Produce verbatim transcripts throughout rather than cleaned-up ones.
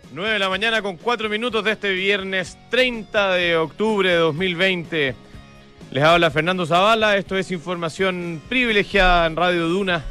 nueve de la mañana con cuatro minutos de este viernes treinta de octubre de dos mil veinte. Les habla Fernando Zavala, esto es información privilegiada en Radio Duna.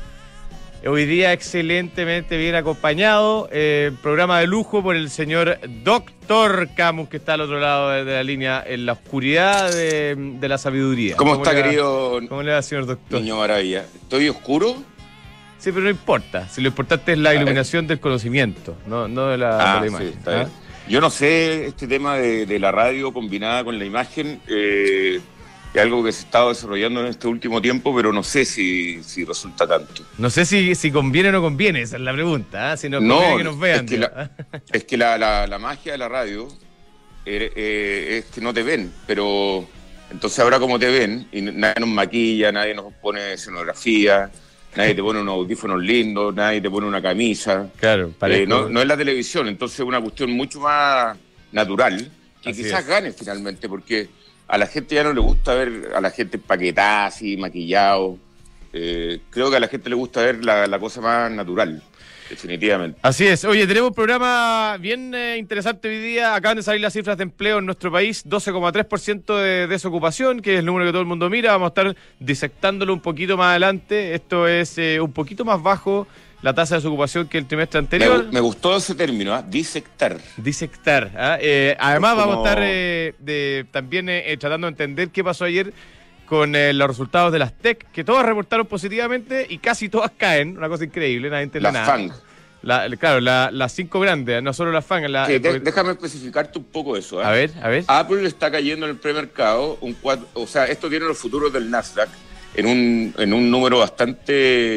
Hoy día excelentemente bien acompañado, eh, programa de lujo por el señor Doctor Camus, que está al otro lado de, de la línea, en la oscuridad de, de la sabiduría. ¿Cómo, ¿Cómo está, querido? ¿Cómo le va, señor Doctor? Niño Maravilla. ¿Estoy oscuro? Sí, pero no importa. Si lo importante es la iluminación del conocimiento, no, no de la, ah, de la imagen. Sí, está bien. ¿Ah? Yo no sé, este tema de, de la radio combinada con la imagen, eh, es algo que se está desarrollando en este último tiempo, pero no sé si, si resulta tanto. No sé si, si conviene o no conviene, esa es la pregunta. ¿eh? Si nos conviene no, que nos vean. Es que, la, es que la, la, la magia de la radio eh, eh, es que no te ven, pero entonces ahora como te ven, y nadie nos maquilla, nadie nos pone escenografía, nadie te pone unos audífonos lindos, nadie te pone una camisa. Claro, eh, no, no es la televisión, entonces es una cuestión mucho más natural, que Así quizás es. gane finalmente, porque a la gente ya no le gusta ver a la gente empaquetada, así, maquillado. Eh, creo que a la gente le gusta ver la, la cosa más natural, definitivamente. Así es. Oye, tenemos un programa bien eh, interesante hoy día. Acaban de salir las cifras de empleo en nuestro país, doce coma tres por ciento de desocupación, que es el número que todo el mundo mira. Vamos a estar disectándolo un poquito más adelante. Esto es eh, un poquito más bajo la tasa de desocupación que el trimestre anterior. Me, me gustó ese término, ¿eh? Disectar. Disectar. ¿ah? Eh, además como... vamos a estar eh, de, también eh, tratando de entender qué pasó ayer con eh, los resultados de las T E C, que todas reportaron positivamente y casi todas caen, una cosa increíble, nadie entiende Las nada. FANG. La, claro, las la cinco grandes, no solo las FANG. La, sí, de, porque... Déjame especificarte un poco eso. ¿eh? A ver, a ver. Apple está cayendo en el premercado, un cuatro, o sea, esto tiene los futuros del Nasdaq en un, en un número bastante,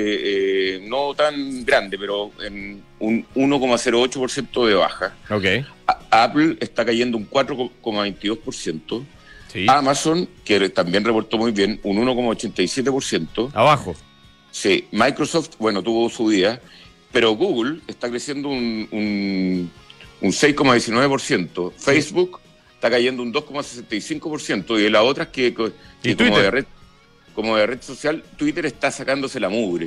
eh, no tan grande, pero en un uno coma cero ocho por ciento de baja. Ok. A, Apple está cayendo un cuatro coma veintidós por ciento. Sí. Amazon, que también reportó muy bien, un uno coma ochenta y siete por ciento. Abajo. Sí, Microsoft, bueno, tuvo su día, pero Google está creciendo un, un, un seis coma diecinueve por ciento. Sí. Facebook está cayendo un dos coma sesenta y cinco por ciento. Y de las otras que, que como, de red, como de red social, Twitter está sacándose la mugre.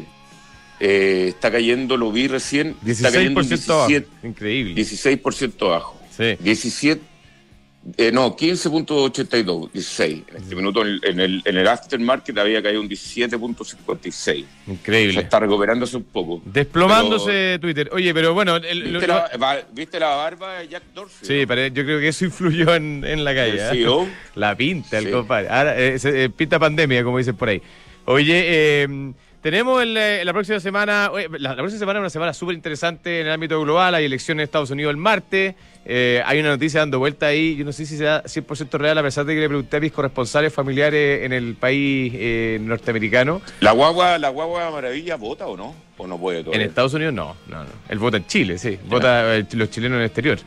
Eh, está cayendo, lo vi recién, dieciséis por ciento está cayendo diecisiete, abajo. Increíble. dieciséis por ciento abajo. Sí. diecisiete Eh, no, quince punto ochenta y dos, dieciséis. En este minuto en el, en el aftermarket había caído un diecisiete punto cincuenta y seis. Increíble. O sea, está recuperándose un poco. Desplomándose pero, Twitter. Oye, pero bueno... El, ¿viste, lo, la, va, ¿Viste la barba de Jack Dorsey? Sí, ¿no? Yo creo que eso influyó en, en la calle. Sí, ¿eh? ¿no? La pinta, el sí. compadre. Ahora, eh, se, eh, pinta pandemia, como dicen por ahí. Oye, eh... tenemos el, la próxima semana, la, la próxima semana es una semana súper interesante en el ámbito global, hay elecciones en Estados Unidos el martes, eh, hay una noticia dando vuelta ahí, yo no sé si sea cien por ciento real, a pesar de que le pregunté a mis corresponsales familiares en el país eh, norteamericano. ¿La guagua, la guagua Maravilla vota o no? ¿O no puede todavía? En Estados Unidos no, no, no. Él vota en Chile, sí, vota eh, los chilenos en el exterior.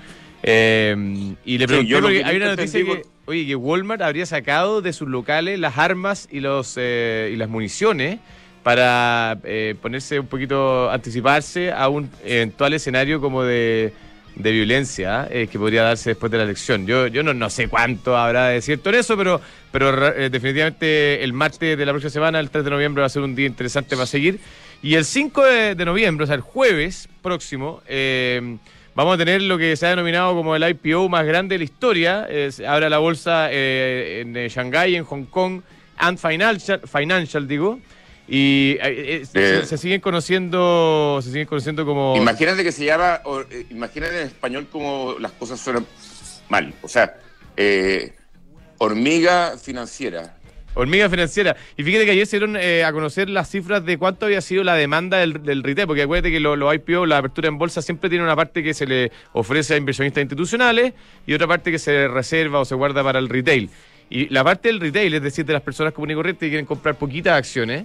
Eh, y le pregunté sí, porque hay una noticia que, oye, que Walmart habría sacado de sus locales las armas y, los, eh, y las municiones para eh, ponerse un poquito, anticiparse a un eventual escenario como de, de violencia eh, que podría darse después de la elección. Yo yo no, no sé cuánto habrá de cierto en eso, pero, pero eh, definitivamente el martes de la próxima semana, el tres de noviembre, va a ser un día interesante para seguir. Y el cinco de, de noviembre, o sea, el jueves próximo, eh, vamos a tener lo que se ha denominado como el I P O más grande de la historia. Eh, abre la bolsa eh, en eh, Shanghái, en Hong Kong, Ant Financial, Financial digo. Y eh, eh, se, se siguen conociendo se siguen conociendo como... Imagínate que se llama, o, eh, imagínate en español como las cosas suenan mal, o sea, eh, hormiga financiera. Hormiga financiera. Y fíjate que ayer se dieron eh, a conocer las cifras de cuánto había sido la demanda del, del retail, porque acuérdate que los lo I P O, la apertura en bolsa, siempre tiene una parte que se le ofrece a inversionistas institucionales y otra parte que se reserva o se guarda para el retail. Y la parte del retail, es decir, de las personas comunes y corrientes que quieren comprar poquitas acciones,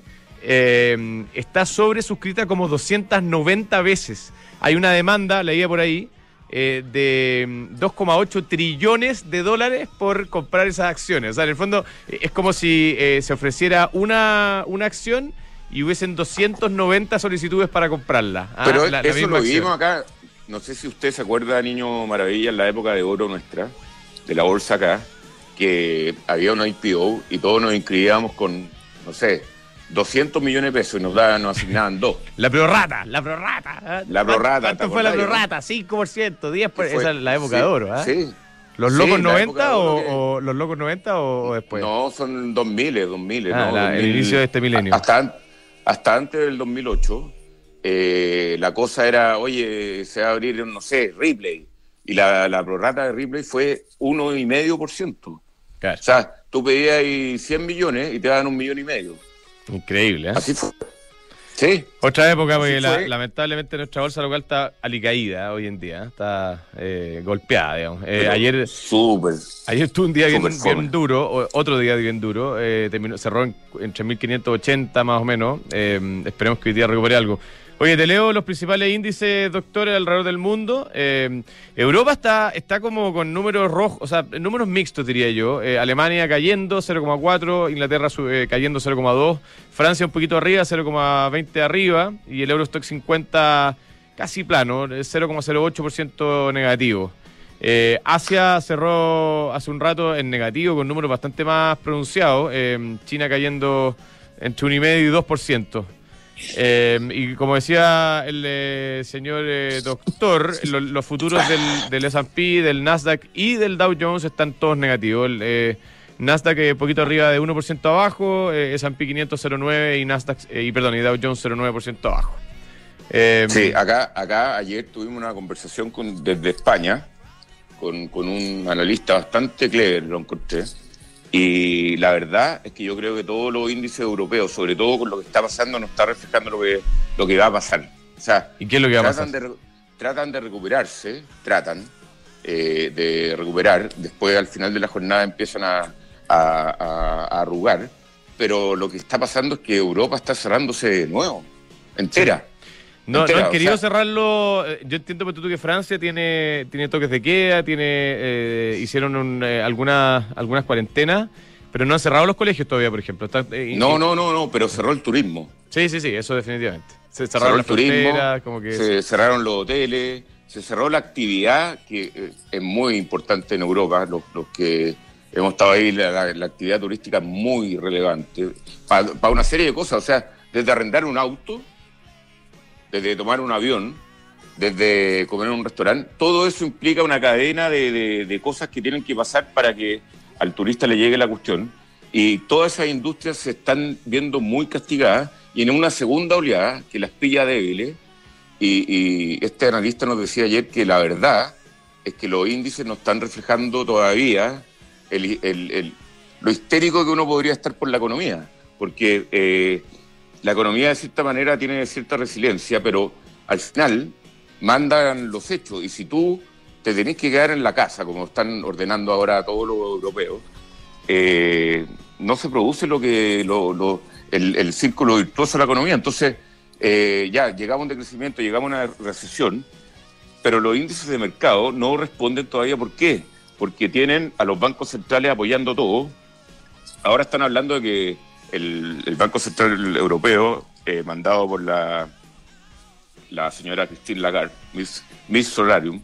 Eh, está sobresuscrita como doscientas noventa veces. Hay una demanda, leía por ahí, eh, de dos coma ocho trillones de dólares por comprar esas acciones. O sea, en el fondo eh, es como si eh, se ofreciera una, una acción y hubiesen doscientas noventa solicitudes para comprarla. ¿ah? Pero la, eso la lo acción. vimos acá, no sé si usted se acuerda, Niño Maravilla, en la época de oro nuestra, de la bolsa acá, que había un I P O y todos nos inscribíamos con, no sé, doscientos millones de pesos y nos, daban, nos asignaban dos. La prorrata, la prorrata. ¿eh? La prorrata. ¿Cuánto fue la prorrata? cinco por ciento, diez por ciento. Esa es la época sí, de oro. ¿eh? Sí. ¿Los locos sí, noventa o, que... o los locos noventa o después? No, son dos mil, dos mil. Ah, ¿no? la, dos mil, el inicio de este milenio. Hasta, hasta antes del dos mil ocho, eh, la cosa era, oye, se va a abrir, no sé, Ripley. Y la, la prorrata de Ripley fue uno coma cinco por ciento. Claro. O sea, tú pedías cien millones y te daban un millón y medio. Increíble, ¿eh? Así fue. Sí. Otra época, porque la, lamentablemente nuestra bolsa local está alicaída hoy en día, ¿eh? Está eh, golpeada, digamos. Eh, ayer súper. Ayer estuvo un día bien, bien duro, otro día bien duro, eh, terminó, cerró en, en tres mil quinientos ochenta más o menos. Eh, esperemos que hoy día recupere algo. Oye, te leo los principales índices, doctores, alrededor del mundo. Eh, Europa está, está como con números rojos, o sea, números mixtos, diría yo. Eh, Alemania cayendo cero coma cuatro, Inglaterra eh, cayendo cero coma dos, Francia un poquito arriba, cero coma veinte arriba, y el Eurostock cincuenta casi plano, cero coma cero ocho por ciento negativo. Eh, Asia cerró hace un rato en negativo, con números bastante más pronunciados. Eh, China cayendo entre uno coma cinco y dos por ciento. Eh, y como decía el eh, señor eh, doctor, lo, los futuros del, del S and P, del Nasdaq y del Dow Jones están todos negativos. El eh, Nasdaq un eh, poquito arriba de uno por ciento abajo, eh, S and P quinientos cero coma nueve y Nasdaq eh, y perdón y Dow Jones cero coma nueve por ciento abajo. Eh, sí, acá, acá ayer tuvimos una conversación con, desde España con, con un analista bastante clever, lo encontré. Y la verdad es que yo creo que todos los índices europeos, sobre todo con lo que está pasando, nos está reflejando lo que, lo que va a pasar. O sea, ¿y qué es lo que va a pasar? De, tratan de recuperarse, tratan eh, de recuperar, después al final de la jornada empiezan a, a, a, a arrugar, pero lo que está pasando es que Europa está cerrándose de nuevo, entera. Sí. No, entera, no han querido o sea, cerrarlo. Yo entiendo tú que Francia tiene, tiene toques de queda, tiene eh, hicieron un, eh, algunas algunas cuarentenas, pero no han cerrado los colegios todavía, por ejemplo. Está, eh, no, no, no, no, pero cerró el turismo. Sí, sí, sí, eso definitivamente. Se cerraron cerró el las turismo, como que se eso. cerraron los hoteles, se cerró la actividad, que eh, es muy importante en Europa, los, los que hemos estado ahí, la, la, la actividad turística es muy relevante, para pa una serie de cosas, o sea, desde arrendar un auto, desde tomar un avión, desde comer en un restaurante, todo eso implica una cadena de, de, de cosas que tienen que pasar para que al turista le llegue la cuestión. Y todas esas industrias se están viendo muy castigadas y en una segunda oleada que las pilla débiles. Y, y este analista nos decía ayer que la verdad es que los índices no están reflejando todavía el, el, el, lo histérico que uno podría estar por la economía. Porque eh, la economía de cierta manera tiene cierta resiliencia, pero al final mandan los hechos. Y si tú te tenés que quedar en la casa, como están ordenando ahora todos los europeos, eh, no se produce lo que lo, lo, el, el círculo virtuoso de la economía. Entonces, eh, ya llegamos a un decrecimiento, llegamos a una recesión, pero los índices de mercado no responden todavía. ¿Por qué? Porque tienen a los bancos centrales apoyando todo. Ahora están hablando de que el, el Banco Central Europeo, eh, mandado por la, la señora Christine Lagarde, Miss, Miss Solarium,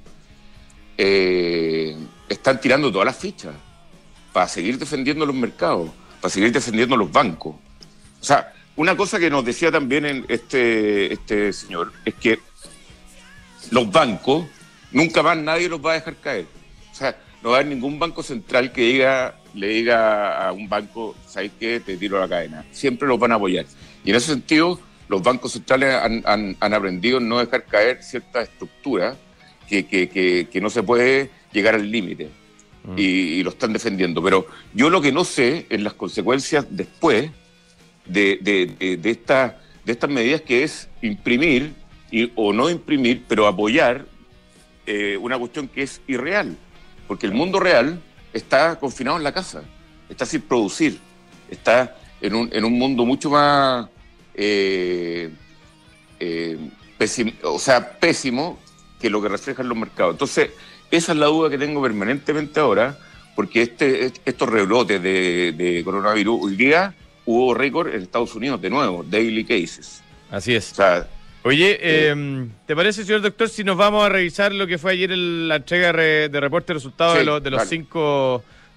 eh, están tirando todas las fichas para seguir defendiendo los mercados, para seguir defendiendo los bancos. O sea, una cosa que nos decía también este, este señor es que los bancos, nunca más nadie los va a dejar caer. O sea, no va a haber ningún banco central que diga, le diga a un banco, ¿sabes qué? Te tiro la cadena. Siempre los van a apoyar. Y en ese sentido, los bancos centrales han, han, han aprendido a no dejar caer ciertas estructuras que, que, que, que no se puede llegar al límite. Mm. Y, y lo están defendiendo. Pero yo lo que no sé es las consecuencias después de, de, de, de, esta, de estas medidas, que es imprimir, y, o no imprimir, pero apoyar eh, una cuestión que es irreal. Porque el mundo real está confinado en la casa, está sin producir, está en un, en un mundo mucho más eh, eh, pésim, o sea, pésimo que lo que reflejan los mercados. Entonces, esa es la duda que tengo permanentemente ahora, porque este, estos rebrotes de, de coronavirus, hoy día hubo récord en Estados Unidos de nuevo, daily cases. Así es. O sea, Oye, eh, ¿te parece, señor doctor, si nos vamos a revisar lo que fue ayer el, la entrega de, de reporte de resultados sí, de, los, de los vale. cinco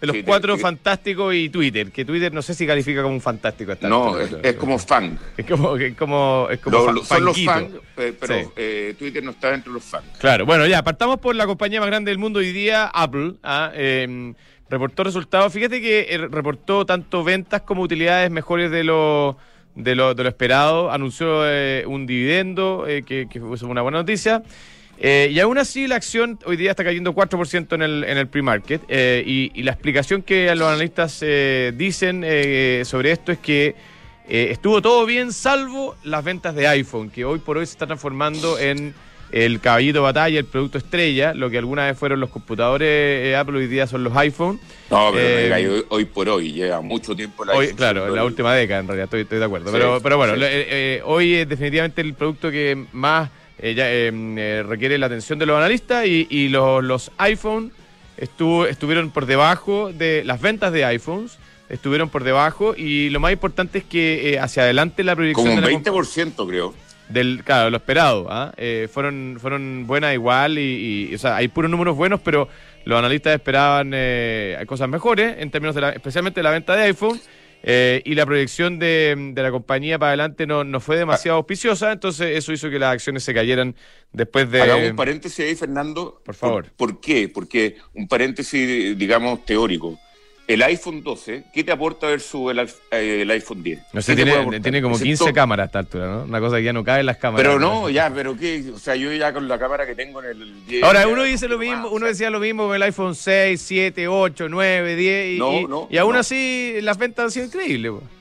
de los sí, cuatro te, fantásticos y Twitter, que Twitter no sé si califica como un fantástico. Esta no, es, es como fan. Es como, es como, es como lo, fa, lo, son los fanquito. fans, pero sí. eh, Twitter no está dentro de los fans. Claro, bueno, ya, partamos por la compañía más grande del mundo hoy día, Apple. ¿ah? Eh, reportó resultados. Fíjate que eh, reportó tanto ventas como utilidades mejores de lo, de lo, de lo esperado. Anunció eh, un dividendo, eh, que, que fue una buena noticia. Eh, y aún así la acción hoy día está cayendo cuatro por ciento en el, en el pre-market. Eh, y, y la explicación que los analistas eh, dicen eh, sobre esto es que eh, estuvo todo bien salvo las ventas de iPhone, que hoy por hoy se está transformando en el caballito de batalla, el producto estrella, lo que alguna vez fueron los computadores eh, Apple, hoy día son los iPhone. No, pero eh, mira, hoy, hoy por hoy, lleva mucho tiempo la hoy, iPhone. Claro, en la última década en realidad, estoy, estoy de acuerdo. Sí, pero, pero bueno, sí. eh, eh, hoy es definitivamente el producto que más eh, ya, eh, eh, requiere la atención de los analistas y, y los, los iPhone estuvo, estuvieron por debajo de las ventas de iPhones. Estuvieron por debajo y lo más importante es que eh, hacia adelante la proyección... Como un de la veinte por ciento creo. Del, claro, lo esperado. ¿ah? Eh, fueron fueron buenas igual y, y, o sea, hay puros números buenos, pero los analistas esperaban eh, cosas mejores, en términos de la, especialmente de la venta de iPhone, eh, y la proyección de, de la compañía para adelante no, no fue demasiado auspiciosa, entonces eso hizo que las acciones se cayeran después de... Hagamos un paréntesis ahí, Fernando. Por favor. ¿Por, ¿Por qué? Porque un paréntesis, digamos, teórico. El iPhone doce, ¿qué te aporta versus el, el iPhone diez? No sé, tiene, tiene como quince Excepto... cámaras a esta altura, ¿no? Una cosa que ya no cabe en las cámaras. Pero no, ya, pero qué, o sea, yo ya con la cámara que tengo en el diez... Ahora, uno dice lo mismo, uno decía lo mismo con el iPhone seis, siete, ocho, nueve, diez, y, no, y, no, y aún no. así las ventas han sido increíbles. Po.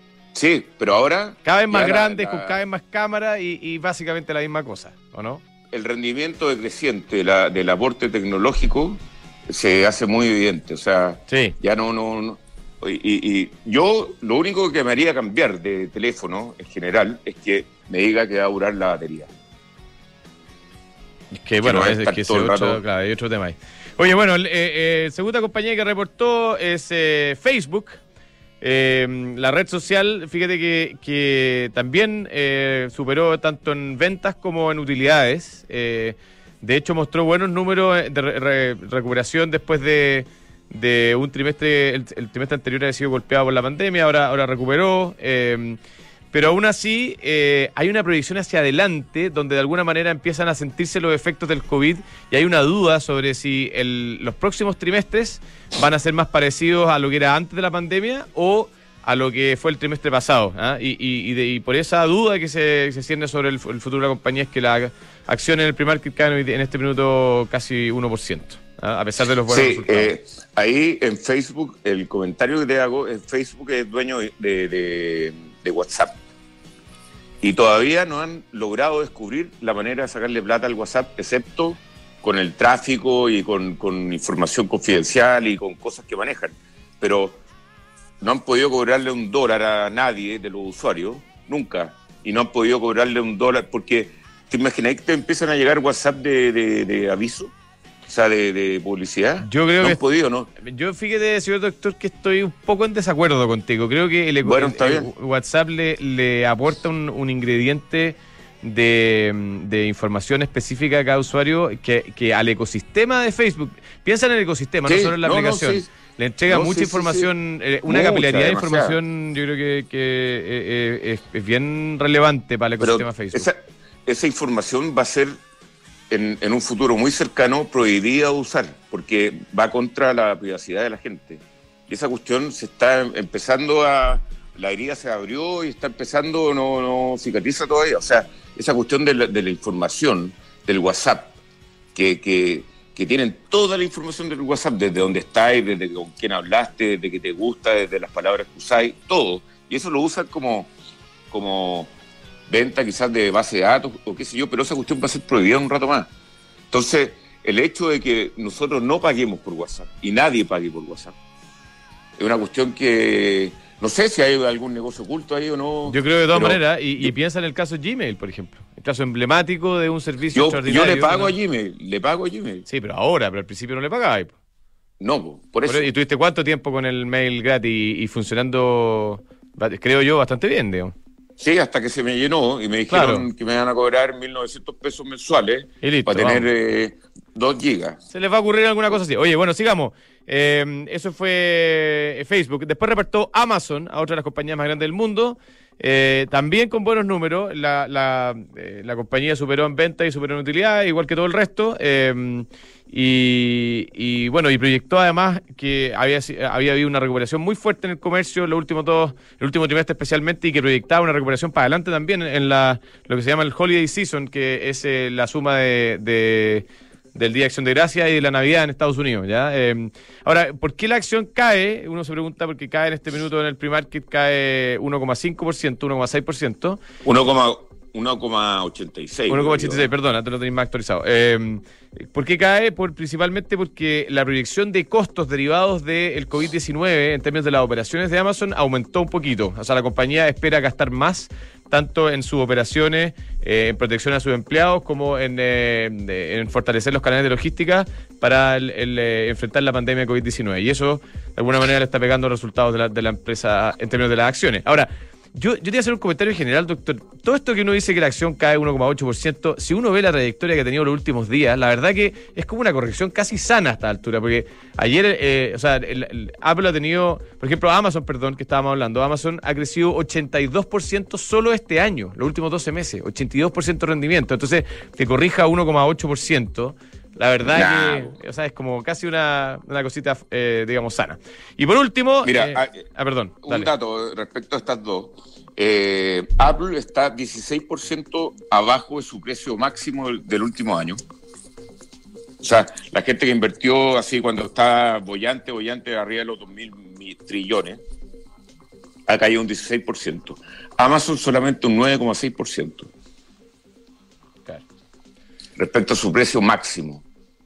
Sí, pero ahora... Cada vez más grandes, la, la... con cada vez más cámaras y, y básicamente la misma cosa, ¿o no? El rendimiento decreciente de la, del aporte tecnológico se hace muy evidente, o sea, sí. ya no... no, no Y, y, y yo lo único que me haría cambiar de teléfono en general es que me diga que va a durar la batería. Es que, que bueno, no es, es que ese otro, claro, hay otro tema ahí. Oye, bueno, eh, eh, segunda compañía que reportó es eh, Facebook. Eh, la red social, fíjate que, que también eh, superó tanto en ventas como en utilidades. Eh, de hecho, mostró buenos números de re, re, recuperación después de... de un trimestre, el, el trimestre anterior había sido golpeado por la pandemia, ahora, ahora recuperó, eh, pero aún así eh, hay una proyección hacia adelante donde de alguna manera empiezan a sentirse los efectos del COVID y hay una duda sobre si el, los próximos trimestres van a ser más parecidos a lo que era antes de la pandemia o a lo que fue el trimestre pasado. ¿eh? Y, y, y, de, y por esa duda que se, se cierne sobre el, el futuro de la compañía es que la acción en el pre-market cae en este minuto casi uno por ciento. A pesar de los buenos sí, resultados. Eh, ahí en Facebook, el comentario que te hago, en Facebook es dueño de, de, de WhatsApp. Y todavía no han logrado descubrir la manera de sacarle plata al WhatsApp, excepto con el tráfico y con, con información confidencial y con cosas que manejan. Pero no han podido cobrarle un dólar a nadie de los usuarios, nunca. Y no han podido cobrarle un dólar porque, ¿te imaginas que te empiezan a llegar WhatsApp de, de, de aviso? O sea, de, de publicidad. Yo creo no que... han podido, ¿no? Yo fíjate, señor doctor, que estoy un poco en desacuerdo contigo. Creo que el, bueno, está el, bien. el WhatsApp le, le aporta un, un ingrediente de, de información específica a cada usuario que, que al ecosistema de Facebook... Piensa en el ecosistema, sí, no solo en la no, aplicación. No, sí. Le entrega no, mucha sí, información, sí, sí. Eh, una Mucha, capilaridad de información, yo creo que, que eh, eh, es, es bien relevante para el ecosistema Pero Facebook. Esa, esa información va a ser... En, en un futuro muy cercano prohibida de usar, porque va contra la privacidad de la gente. Y esa cuestión se está empezando a... La herida se abrió y está empezando, no, no cicatriza todavía. O sea, esa cuestión de la, de la información del WhatsApp, que, que, que tienen toda la información del WhatsApp, desde dónde estáis, desde con quién hablaste, desde que te gusta, desde las palabras que usáis, todo. Y eso lo usan como... como venta quizás de base de datos o qué sé yo, pero esa cuestión va a ser prohibida un rato más. Entonces, el hecho de que nosotros no paguemos por WhatsApp y nadie pague por WhatsApp es una cuestión que no sé si hay algún negocio oculto ahí o no. Yo creo de todas maneras, y, y piensa en el caso Gmail, por ejemplo, el caso emblemático de un servicio yo, extraordinario. Yo le pago ¿no? a Gmail, le pago a Gmail. Sí, pero ahora, pero al principio no le pagabas. No, por eso. ¿Y tuviste cuánto tiempo con el mail gratis y, y funcionando, creo yo, bastante bien, digamos? Sí, hasta que se me llenó y me dijeron claro. que me iban a cobrar mil novecientos pesos mensuales para tener eh, dos gigas. Se les va a ocurrir alguna cosa así. Oye, bueno, sigamos. Eh, eso fue Facebook. Después repartió Amazon, a otra de las compañías más grandes del mundo. Eh, también con buenos números. La, la, eh, la compañía superó en ventas y superó en utilidad, igual que todo el resto. Eh, y, y bueno, y proyectó además que había, había habido una recuperación muy fuerte en el comercio los últimos dos, el último trimestre especialmente, y que proyectaba una recuperación para adelante también en la lo que se llama el Holiday Season, que es eh, la suma de, de del Día de Acción de Gracias y de la Navidad en Estados Unidos, ¿ya? Eh, ahora, ¿por qué la acción cae? Uno se pregunta por qué cae en este minuto en el pre-market, cae uno coma cinco por ciento, uno coma seis por ciento. uno coma ochenta y seis. uno coma ochenta y seis, perdona, te lo tenéis más actualizado. Eh, ¿Por qué cae? Por, principalmente porque la proyección de costos derivados del COVID diecinueve en términos de las operaciones de Amazon aumentó un poquito. O sea, la compañía espera gastar más tanto en sus operaciones, eh, en protección a sus empleados, como en, eh, en fortalecer los canales de logística para el, el, eh, enfrentar la pandemia de COVID diecinueve. Y eso, de alguna manera, le está pegando resultados de la, de la empresa en términos de las acciones. Ahora, yo, yo te voy a hacer un comentario general, doctor. Todo esto que uno dice que la acción cae uno coma ocho por ciento, si uno ve la trayectoria que ha tenido los últimos días, la verdad que es como una corrección casi sana a esta altura, porque ayer, eh, o sea, el, el Apple ha tenido, por ejemplo, Amazon, perdón, que estábamos hablando, Amazon ha crecido ochenta y dos por ciento solo este año, los últimos doce meses, ochenta y dos por ciento de rendimiento. Entonces, que corrija uno coma ocho por ciento. La verdad nah. que, o sea, es como casi una, una cosita, eh, digamos, sana. Y por último... Mira, eh, ah, ah, perdón. Un dale. dato respecto a estas dos. Eh, Apple está dieciséis por ciento abajo de su precio máximo del, del último año. O sea, la gente que invirtió así cuando está bollante, bollante, arriba de los dos mil trillones, ha caído un dieciséis por ciento. Amazon solamente un nueve coma seis por ciento. Claro. Respecto a su precio máximo.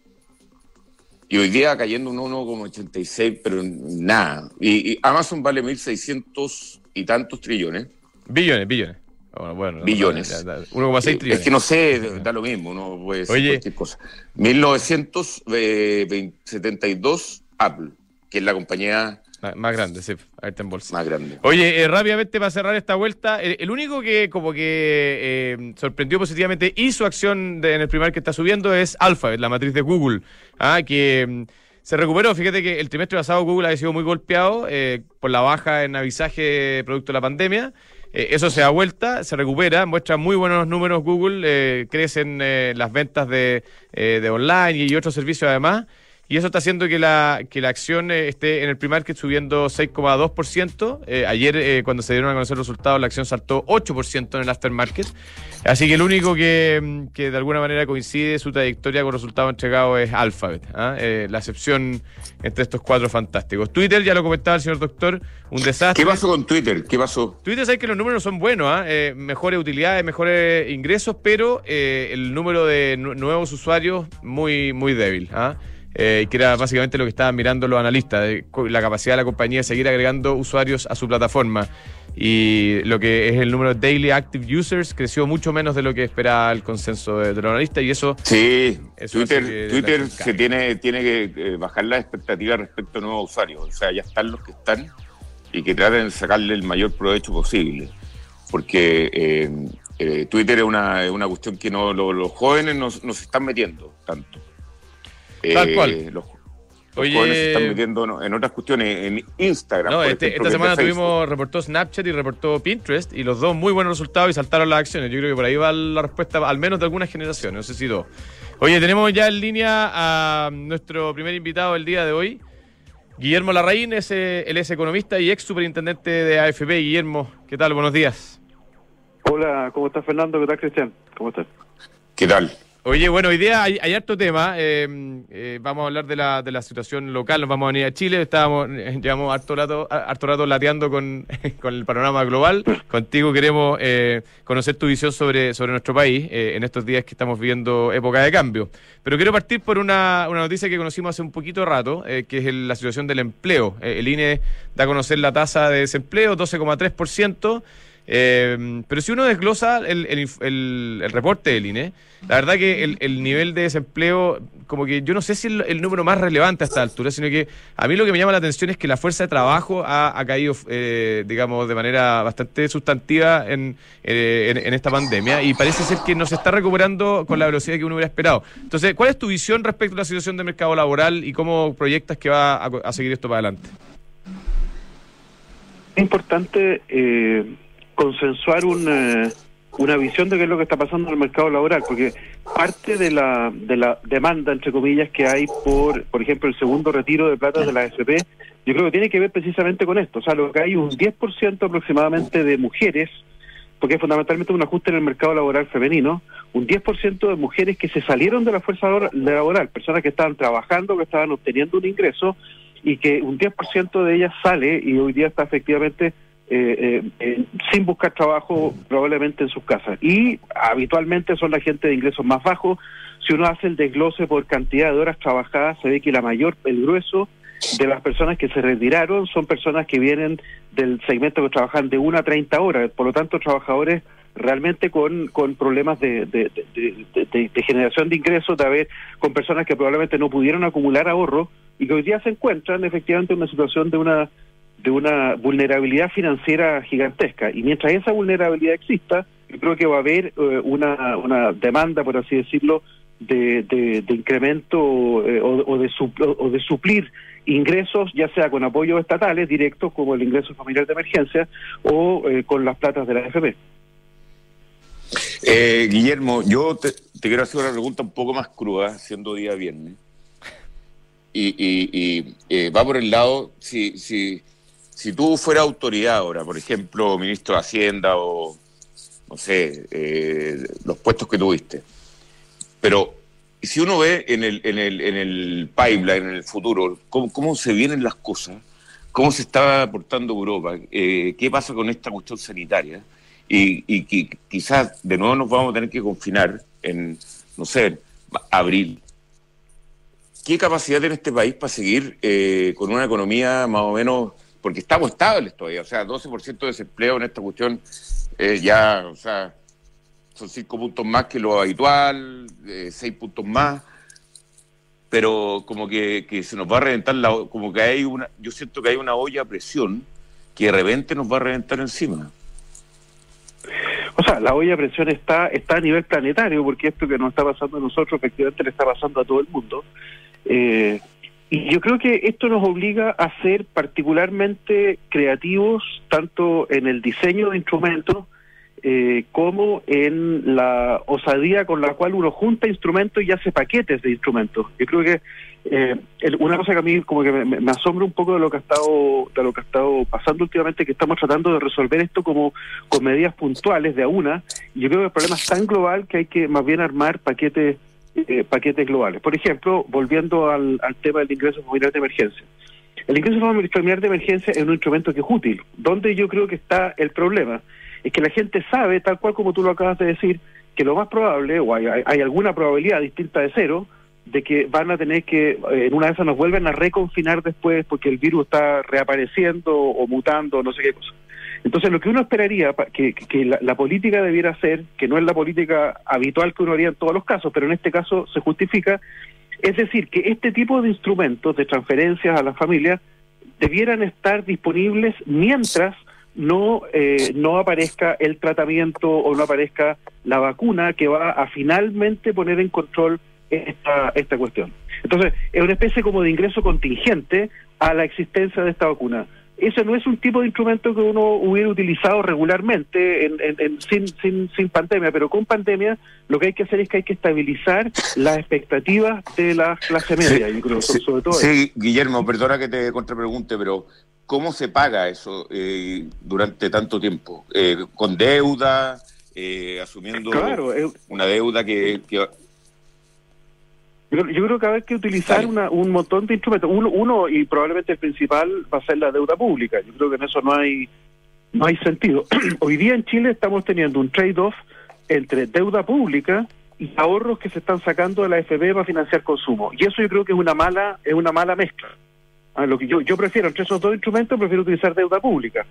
Y hoy día cayendo un uno coma ochenta y seis, pero nada. Y, y Amazon vale mil seiscientos y tantos trillones. Billones, billones. Bueno, bueno, billones. uno coma seis trillones. Es que no sé, da lo mismo, no puede decir Oye, cualquier cosa. mil novecientos setenta y dos Apple, que es la compañía... Más grande, sí, ahí está en bolsa. Más grande. Oye, eh, rápidamente para cerrar esta vuelta, el, el único que como que eh, sorprendió positivamente y su acción de, en el primer que está subiendo es Alphabet, la matriz de Google, ah, que mm, se recuperó. Fíjate que el trimestre pasado Google había sido muy golpeado eh, por la baja en avisaje producto de la pandemia. Eh, eso se da vuelta, se recupera, muestra muy buenos números Google, eh, crecen eh, las ventas de, eh, de online y otros servicios además. Y eso está haciendo que la que la acción eh, esté en el pre-market subiendo seis coma dos por ciento. Eh, ayer, eh, cuando se dieron a conocer los resultados, la acción saltó ocho por ciento en el aftermarket. Así que el único que, que de alguna manera coincide su trayectoria con resultados entregados es Alphabet. ¿ah? Eh, la excepción entre estos cuatro fantásticos. Twitter, ya lo comentaba el señor doctor, un desastre. ¿Qué pasó con Twitter? ¿Qué pasó? Twitter, sabe que los números son buenos, ¿ah? eh, mejores utilidades, mejores ingresos, pero eh, el número de nu- nuevos usuarios muy, muy débil. ¿ah? Eh, que era básicamente lo que estaban mirando los analistas, de la capacidad de la compañía de seguir agregando usuarios a su plataforma. Y lo que es el número de Daily Active Users creció mucho menos de lo que esperaba el consenso de, de los analistas, y eso... Sí, eso Twitter, Twitter se tiene, tiene que eh, bajar las expectativas respecto a nuevos usuarios. O sea, ya están los que están y que traten de sacarle el mayor provecho posible. Porque eh, eh, Twitter es una, una cuestión que no lo, los jóvenes no, no se están metiendo tanto. Tal cual. Eh, los, los Oye, jóvenes se están metiendo en otras cuestiones, en Instagram. No, por este, ejemplo, esta semana Facebook. tuvimos, reportó Snapchat y reportó Pinterest, y los dos muy buenos resultados y saltaron las acciones. Yo creo que por ahí va la respuesta, al menos de algunas generaciones, no sé si dos. Oye, tenemos ya en línea a nuestro primer invitado del día de hoy, Guillermo Larraín, es, él es economista y ex superintendente de A F P. Guillermo, ¿qué tal? Buenos días. Hola, ¿cómo estás, Fernando? ¿Qué tal, Cristian? ¿Cómo estás? ¿Qué tal? Oye, bueno, hoy día hay, hay harto tema. Eh, eh, vamos a hablar de la, de la situación local. Nos vamos a venir a Chile. Estábamos, eh, llevamos harto rato, harto rato lateando con, con el panorama global. Contigo queremos eh, conocer tu visión sobre, sobre nuestro país eh, en estos días que estamos viviendo época de cambio. Pero quiero partir por una, una noticia que conocimos hace un poquito rato, eh, que es el, la situación del empleo. Eh, el I N E da a conocer la tasa de desempleo, doce coma tres por ciento. Eh, pero si uno desglosa el, el, el, el reporte del I N E, la verdad que el, el nivel de desempleo, como que yo no sé si es el, el número más relevante a esta altura, sino que a mí lo que me llama la atención es que la fuerza de trabajo ha, ha caído, eh, digamos, de manera bastante sustantiva en, eh, en, en esta pandemia, y parece ser que no se está recuperando con la velocidad que uno hubiera esperado. Entonces, ¿cuál es tu visión respecto a la situación del mercado laboral y cómo proyectas que va a, a seguir esto para adelante? Es importante eh, consensuar una, una visión de qué es lo que está pasando en el mercado laboral, porque parte de la de la demanda, entre comillas, que hay por, por ejemplo, el segundo retiro de plata de la A F P, yo creo que tiene que ver precisamente con esto. O sea, lo que hay un diez por ciento aproximadamente de mujeres, porque es fundamentalmente un ajuste en el mercado laboral femenino, un diez por ciento de mujeres que se salieron de la fuerza laboral, personas que estaban trabajando, que estaban obteniendo un ingreso, y que un diez por ciento de ellas sale y hoy día está efectivamente eh, eh, eh, sin buscar trabajo, probablemente en sus casas. Y habitualmente son la gente de ingresos más bajos. Si uno hace el desglose por cantidad de horas trabajadas, se ve que la mayor, el grueso de las personas que se retiraron son personas que vienen del segmento que trabajan de una a treinta horas, por lo tanto trabajadores realmente con con problemas de de, de, de, de, de generación de ingresos, de haber con personas que probablemente no pudieron acumular ahorro y que hoy día se encuentran efectivamente en una situación de una de una vulnerabilidad financiera gigantesca. Y mientras esa vulnerabilidad exista, yo creo que va a haber eh, una una demanda, por así decirlo, de de, de incremento eh, o, o de supl- o de suplir ingresos, ya sea con apoyos estatales directos como el ingreso familiar de emergencia o eh, con las platas de la A F P. Eh, Guillermo, yo te, te quiero hacer una pregunta un poco más cruda, siendo día viernes. Y, y, y eh, va por el lado, si, si, si tú fueras autoridad ahora, por ejemplo, ministro de Hacienda o, no sé, eh, los puestos que tuviste, pero si uno ve en el, en el, en el pipeline, en el futuro, cómo, cómo se vienen las cosas, cómo se está aportando Europa, eh, qué pasa con esta cuestión sanitaria, y, y, y quizás de nuevo nos vamos a tener que confinar en, no sé, abril. ¿Qué capacidad tiene este país para seguir eh, con una economía más o menos, porque estamos estables todavía, o sea, doce por ciento de desempleo en esta cuestión, eh, ya, o sea, son cinco puntos más que lo habitual, eh, seis puntos más, pero como que, que se nos va a reventar, la, como que hay una, yo siento que hay una olla a presión que de repente nos va a reventar encima. O sea, la olla a presión está está a nivel planetario, porque esto que nos está pasando a nosotros efectivamente le está pasando a todo el mundo. Eh, y yo creo que esto nos obliga a ser particularmente creativos, tanto en el diseño de instrumentos, eh, como en la osadía con la cual uno junta instrumentos y hace paquetes de instrumentos. Yo creo que eh, el, una cosa que a mí como que me, me asombra un poco de lo que ha estado de lo que ha estado pasando últimamente, que estamos tratando de resolver esto como con medidas puntuales de a una, y yo creo que el problema es tan global que hay que más bien armar paquetes eh, paquetes globales. Por ejemplo, volviendo al, al tema del ingreso familiar de emergencia. El ingreso familiar de emergencia es un instrumento que es útil. Donde yo creo que está el problema es que la gente sabe, tal cual como tú lo acabas de decir, que lo más probable, o hay, hay alguna probabilidad distinta de cero, de que van a tener que, eh, en una de esas nos vuelven a reconfinar después porque el virus está reapareciendo o mutando, no sé qué cosa. Entonces lo que uno esperaría que, que la, la política debiera hacer, que no es la política habitual que uno haría en todos los casos, pero en este caso se justifica, es decir, que este tipo de instrumentos de transferencias a las familias debieran estar disponibles mientras no eh, no aparezca el tratamiento o no aparezca la vacuna que va a finalmente poner en control esta esta cuestión. Entonces, es una especie como de ingreso contingente a la existencia de esta vacuna. Eso no es un tipo de instrumento que uno hubiera utilizado regularmente en, en, en, sin, sin, sin pandemia, pero con pandemia lo que hay que hacer es que hay que estabilizar las expectativas de la clase media, sí, yo creo, sí, sobre todo. Sí, eso. Guillermo, perdona que te contrapregunte, pero ¿cómo se paga eso eh, durante tanto tiempo? Eh, ¿Con deuda? Eh, ¿Asumiendo claro, eh, una deuda que... que... Yo, yo creo que hay que utilizar una, un montón de instrumentos. Uno, uno, y probablemente el principal, va a ser la deuda pública. Yo creo que en eso no hay no hay sentido. Hoy día en Chile estamos teniendo un trade-off entre deuda pública y ahorros que se están sacando de la A F P para financiar consumo. Y eso yo creo que es una mala es una mala mezcla. A lo que yo yo prefiero, entre esos dos instrumentos, prefiero utilizar deuda pública.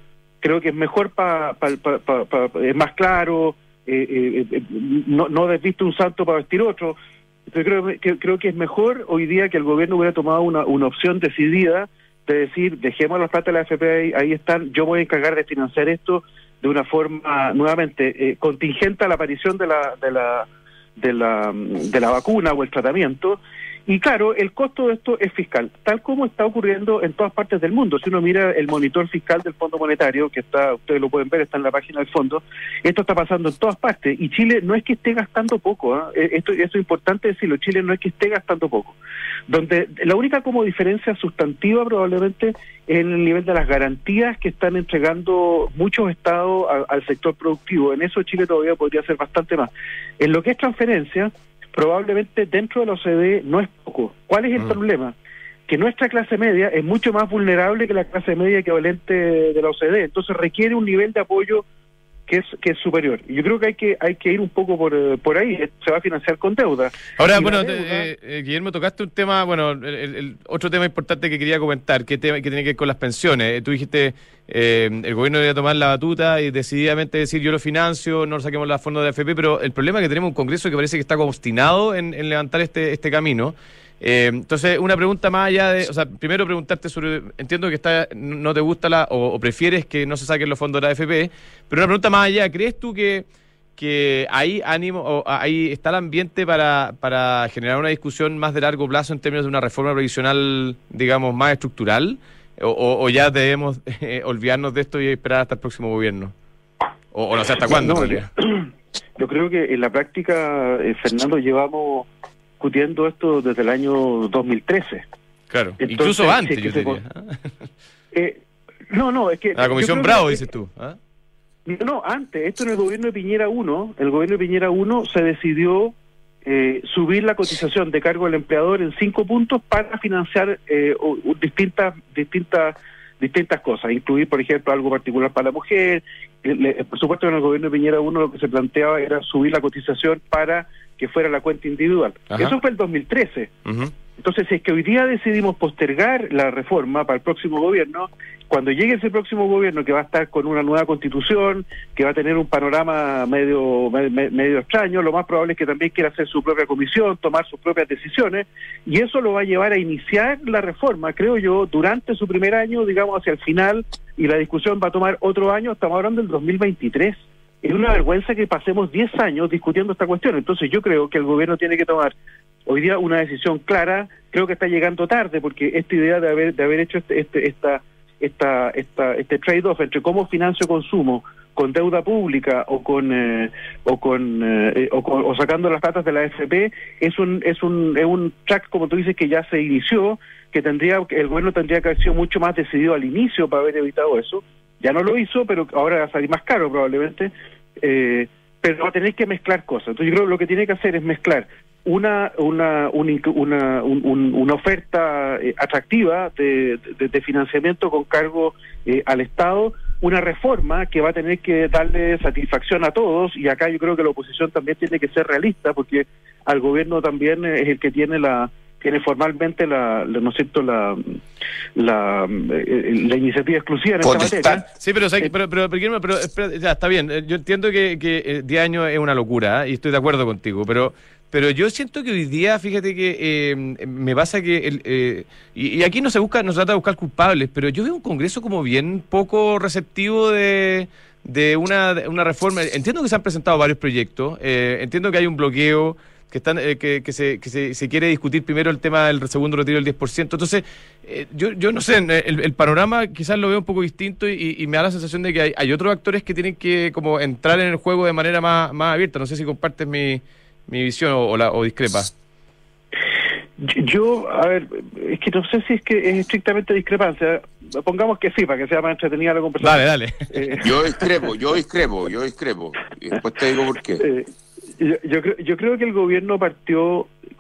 creo que es mejor para pa, pa, pa, pa, es más claro, eh, eh, no, no desviste un santo para vestir otro. Entonces creo que, creo que es mejor hoy día que el gobierno hubiera tomado una, una opción decidida de decir, dejemos las plata de la A F P ahí, ahí están, yo voy a encargar de financiar esto de una forma nuevamente eh, contingente a la aparición de la de la de la de la vacuna o el tratamiento. Y claro, el costo de esto es fiscal, tal como está ocurriendo en todas partes del mundo. Si uno mira el monitor fiscal del Fondo Monetario, que está, ustedes lo pueden ver, está en la página del fondo, esto está pasando en todas partes, y Chile no es que esté gastando poco, ¿eh? esto, esto es importante decirlo, Chile no es que esté gastando poco. Donde la única como diferencia sustantiva probablemente es en el nivel de las garantías que están entregando muchos estados a, al sector productivo. En eso Chile todavía podría hacer bastante más. En lo que es transferencia, probablemente dentro de la O C D no es poco. ¿Cuál es el mm. problema? Que nuestra clase media es mucho más vulnerable que la clase media equivalente de la O C D, entonces requiere un nivel de apoyo que es que es superior. Y yo creo que hay que hay que ir un poco por por ahí, se va a financiar con deuda. Ahora, y bueno, deuda, eh, eh, Guillermo, tocaste un tema, bueno, el, el otro tema importante que quería comentar, que, tema, que tiene que ver con las pensiones. Eh, tú dijiste, eh, el gobierno debería tomar la batuta y decididamente decir, yo lo financio, no lo saquemos la fondos de A F P, pero el problema es que tenemos un Congreso que parece que está obstinado en, en levantar este, este camino. Eh, entonces, una pregunta más allá de, o sea, primero preguntarte sobre, entiendo que está, no te gusta la, o, o prefieres que no se saquen los fondos de la A F P, pero una pregunta más allá, ¿crees tú que, que hay ánimo, o ahí está el ambiente para, para generar una discusión más de largo plazo en términos de una reforma previsional, digamos, más estructural? ¿O, o, o ya debemos eh, olvidarnos de esto y esperar hasta el próximo gobierno? O, o no sé hasta cuándo, no, en realidad. Yo, yo creo que en la práctica, eh, Fernando, llevamos discutiendo esto desde el año dos mil trece. Claro, entonces, incluso antes, sí, yo diría. Eh, no, no, es que... La Comisión Bravo, que, dices tú. ¿Ah? No, antes, esto en el gobierno de Piñera uno, el gobierno de Piñera uno se decidió eh, subir la cotización de cargo del empleador en cinco puntos para financiar eh, o, o distintas, distintas, distintas cosas, incluir, por ejemplo, algo particular para la mujer. Le, por supuesto, en el gobierno de Piñera uno lo que se planteaba era subir la cotización para que fuera la cuenta individual. Ajá. Eso fue el dos mil trece. Uh-huh. Entonces, si es que hoy día decidimos postergar la reforma para el próximo gobierno, cuando llegue ese próximo gobierno que va a estar con una nueva constitución, que va a tener un panorama medio me, medio extraño, lo más probable es que también quiera hacer su propia comisión, tomar sus propias decisiones, y eso lo va a llevar a iniciar la reforma, creo yo, durante su primer año, digamos hacia el final, y la discusión va a tomar otro año, estamos hablando del dos mil veintitrés. Es una vergüenza que pasemos diez años discutiendo esta cuestión. Entonces yo creo que el gobierno tiene que tomar hoy día una decisión clara. Creo que está llegando tarde, porque esta idea de haber de haber hecho este este esta esta esta este trade-off entre cómo financio consumo con deuda pública o con eh, o con eh, o, con, o sacando las patas de la A F P es un es un es un track, como tú dices, que ya se inició, que tendría el gobierno tendría que haber sido mucho más decidido al inicio para haber evitado eso. Ya no lo hizo, pero ahora va a salir más caro probablemente, eh, pero va a tener que mezclar cosas. Entonces yo creo que lo que tiene que hacer es mezclar una una una, una, un, una oferta eh, atractiva de, de, de financiamiento con cargo eh, al Estado, una reforma que va a tener que darle satisfacción a todos, y acá yo creo que la oposición también tiene que ser realista, porque al gobierno también es el que tiene la tiene formalmente la, la no es cierto la la, la iniciativa exclusiva en esta materia. Sí, pero pero pero, pero, pero, pero espera, ya está bien. Yo entiendo que que diez años es una locura, ¿eh? Y estoy de acuerdo contigo, pero pero yo siento que hoy día, fíjate que eh, me pasa que el, eh, y, y aquí no se busca, no se trata de buscar culpables, pero yo veo un Congreso como bien poco receptivo de de una de una reforma. Entiendo que se han presentado varios proyectos, eh, entiendo que hay un bloqueo, que están eh, que, que, se, que se, se quiere discutir primero el tema del segundo retiro del diez por ciento. Entonces, eh, yo yo no sé, el, el panorama quizás lo veo un poco distinto y, y me da la sensación de que hay, hay otros actores que tienen que como entrar en el juego de manera más, más abierta. No sé si compartes mi, mi visión o, o, la, o discrepa. Yo, a ver, es que no sé si es que es estrictamente discrepancia. Pongamos que sí, para que sea más entretenida la conversación. Dale, dale. Eh, yo discrepo, yo discrepo, yo discrepo. Y después te digo por qué. Eh, Yo, yo, creo, yo creo que el gobierno partió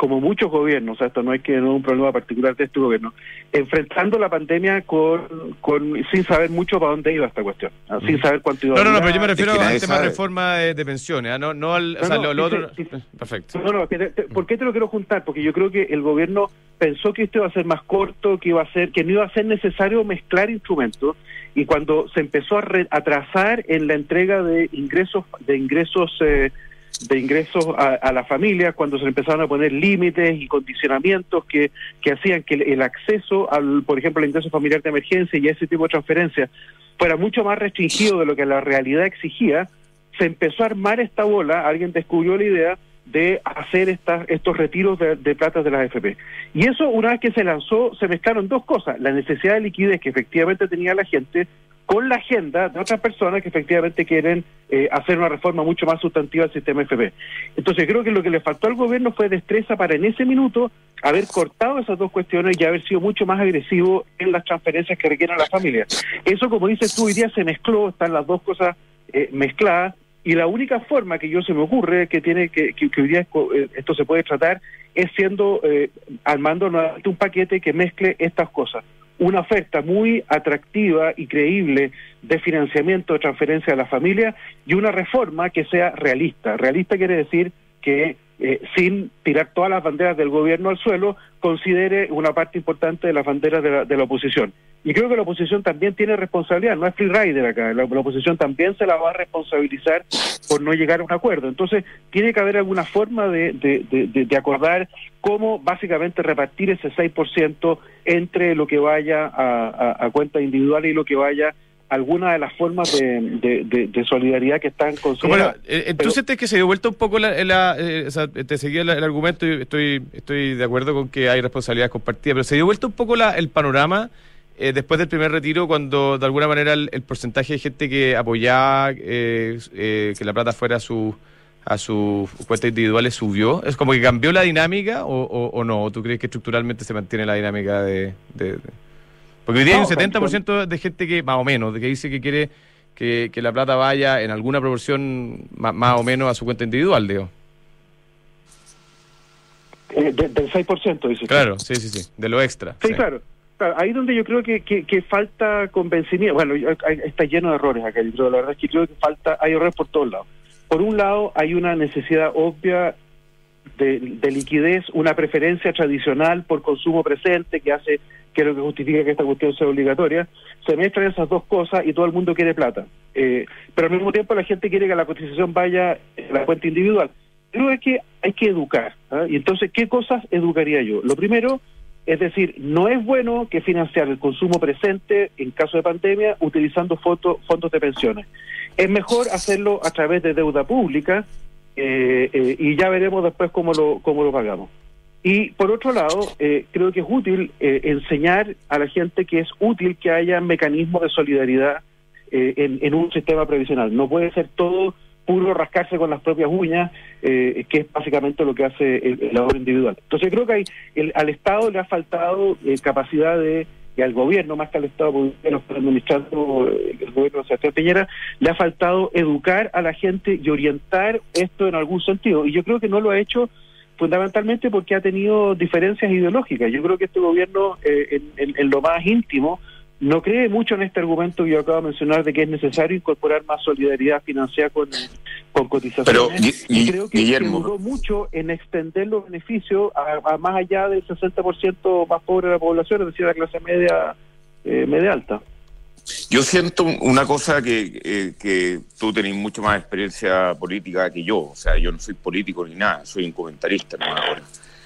como muchos gobiernos, o sea, esto no es que no es un problema particular de este gobierno, enfrentando la pandemia con, con sin saber mucho para dónde iba esta cuestión, ¿no? Sin saber cuánto iba a No, no, no, durar. pero yo me refiero Es que al nadie tema de sabe. reforma de, de pensiones, ¿eh? no, no al, o No, sea, no, lo, lo sí, otro. sí, sí. Perfecto. No, no, que te- te- ¿por qué te lo quiero juntar? Porque yo creo que el gobierno pensó que esto iba a ser más corto, que iba a ser, que no iba a ser necesario mezclar instrumentos, y cuando se empezó a re- atrasar en la entrega de ingresos, de ingresos, eh, de ingresos a, a la familia, cuando se empezaron a poner límites y condicionamientos que, que hacían que el, el acceso al, por ejemplo, al ingreso familiar de emergencia y ese tipo de transferencias fuera mucho más restringido de lo que la realidad exigía, se empezó a armar esta bola, alguien descubrió la idea de hacer estas, estos retiros de, de plata de las A F P. Y eso, una vez que se lanzó, se mezclaron dos cosas: la necesidad de liquidez que efectivamente tenía la gente, con la agenda de otras personas que efectivamente quieren eh, hacer una reforma mucho más sustantiva al sistema A F P. Entonces creo que lo que le faltó al gobierno fue destreza para en ese minuto haber cortado esas dos cuestiones y haber sido mucho más agresivo en las transferencias que requieren las familias. Eso, como dices tú, hoy día se mezcló, están las dos cosas eh, mezcladas, y la única forma que yo se me ocurre que tiene que, que, que hoy día esto se puede tratar es siendo, eh, armando nuevamente un paquete que mezcle estas cosas. Una oferta muy atractiva y creíble de financiamiento de transferencia a la familia, y una reforma que sea realista. Realista quiere decir que, eh, sin tirar todas las banderas del gobierno al suelo, considere una parte importante de las banderas de la, de la oposición. Y creo que la oposición también tiene responsabilidad, no es free rider acá, la, la oposición también se la va a responsabilizar por no llegar a un acuerdo. Entonces, tiene que haber alguna forma de, de, de, de, de acordar cómo básicamente repartir ese seis por ciento entre lo que vaya a, a, a cuenta individual y lo que vaya a alguna de las formas de, de, de, de solidaridad que están consideradas. Bueno, eh, entonces Pero, es que se dio vuelta un poco la, la eh, o sea, te seguía el, el argumento y estoy, estoy de acuerdo con que hay responsabilidades compartidas, pero se dio vuelta un poco la, el panorama eh, después del primer retiro, cuando de alguna manera el, el porcentaje de gente que apoyaba eh, eh, que la plata fuera a su a sus cuentas individuales subió. ¿Es como que cambió la dinámica o, o, o no? ¿O tú crees que estructuralmente se mantiene la dinámica de...? de, de... Porque hoy día no, hay un setenta por ciento de gente que, más o menos, de que dice que quiere que, que la plata vaya en alguna proporción más, más o menos a su cuenta individual, digo. Eh, de, del seis por ciento, dices. Claro, sí, sí, sí, de lo extra. Sí, sí. claro. claro. Ahí donde yo creo que, que, que falta convencimiento. Bueno, hay, está lleno de errores acá. Yo creo, la verdad es que creo que falta, hay errores por todos lados. Por un lado, hay una necesidad obvia de, de liquidez, una preferencia tradicional por consumo presente que hace que es lo que justifica que esta cuestión sea obligatoria. Se mezclan esas dos cosas y todo el mundo quiere plata. Eh, pero al mismo tiempo la gente quiere que la cotización vaya en la cuenta individual. Creo que hay que educar. ¿eh? Y entonces, ¿qué cosas educaría yo? Lo primero, es decir, no es bueno que financiar el consumo presente en caso de pandemia utilizando foto, fondos de pensiones. Es mejor hacerlo a través de deuda pública eh, eh, y ya veremos después cómo lo, cómo lo pagamos. Y por otro lado, eh, creo que es útil eh, enseñar a la gente que es útil que haya mecanismos de solidaridad eh, en, en un sistema previsional. No puede ser todo puro rascarse con las propias uñas, eh, que es básicamente lo que hace el, el ahorro individual. Entonces creo que hay, el, al Estado le ha faltado eh, capacidad de, y al gobierno, más que al Estado, porque lo está administrando el gobierno de Sebastián Piñera, le ha faltado educar a la gente y orientar esto en algún sentido. Y yo creo que no lo ha hecho fundamentalmente porque ha tenido diferencias ideológicas. Yo creo que este gobierno, eh, en, en, en lo más íntimo, no cree mucho en este argumento que yo acabo de mencionar de que es necesario incorporar más solidaridad financiera con, con cotizaciones. Pero, y, y creo que Guillermo, se duró mucho en extender los beneficios a, a más allá del sesenta por ciento más pobre de la población, es decir, la clase media, eh, media alta. Yo siento una cosa que, eh, que tú tenés mucho más experiencia política que yo. O sea, yo no soy político ni nada, soy un comentarista, ¿no? Ahora.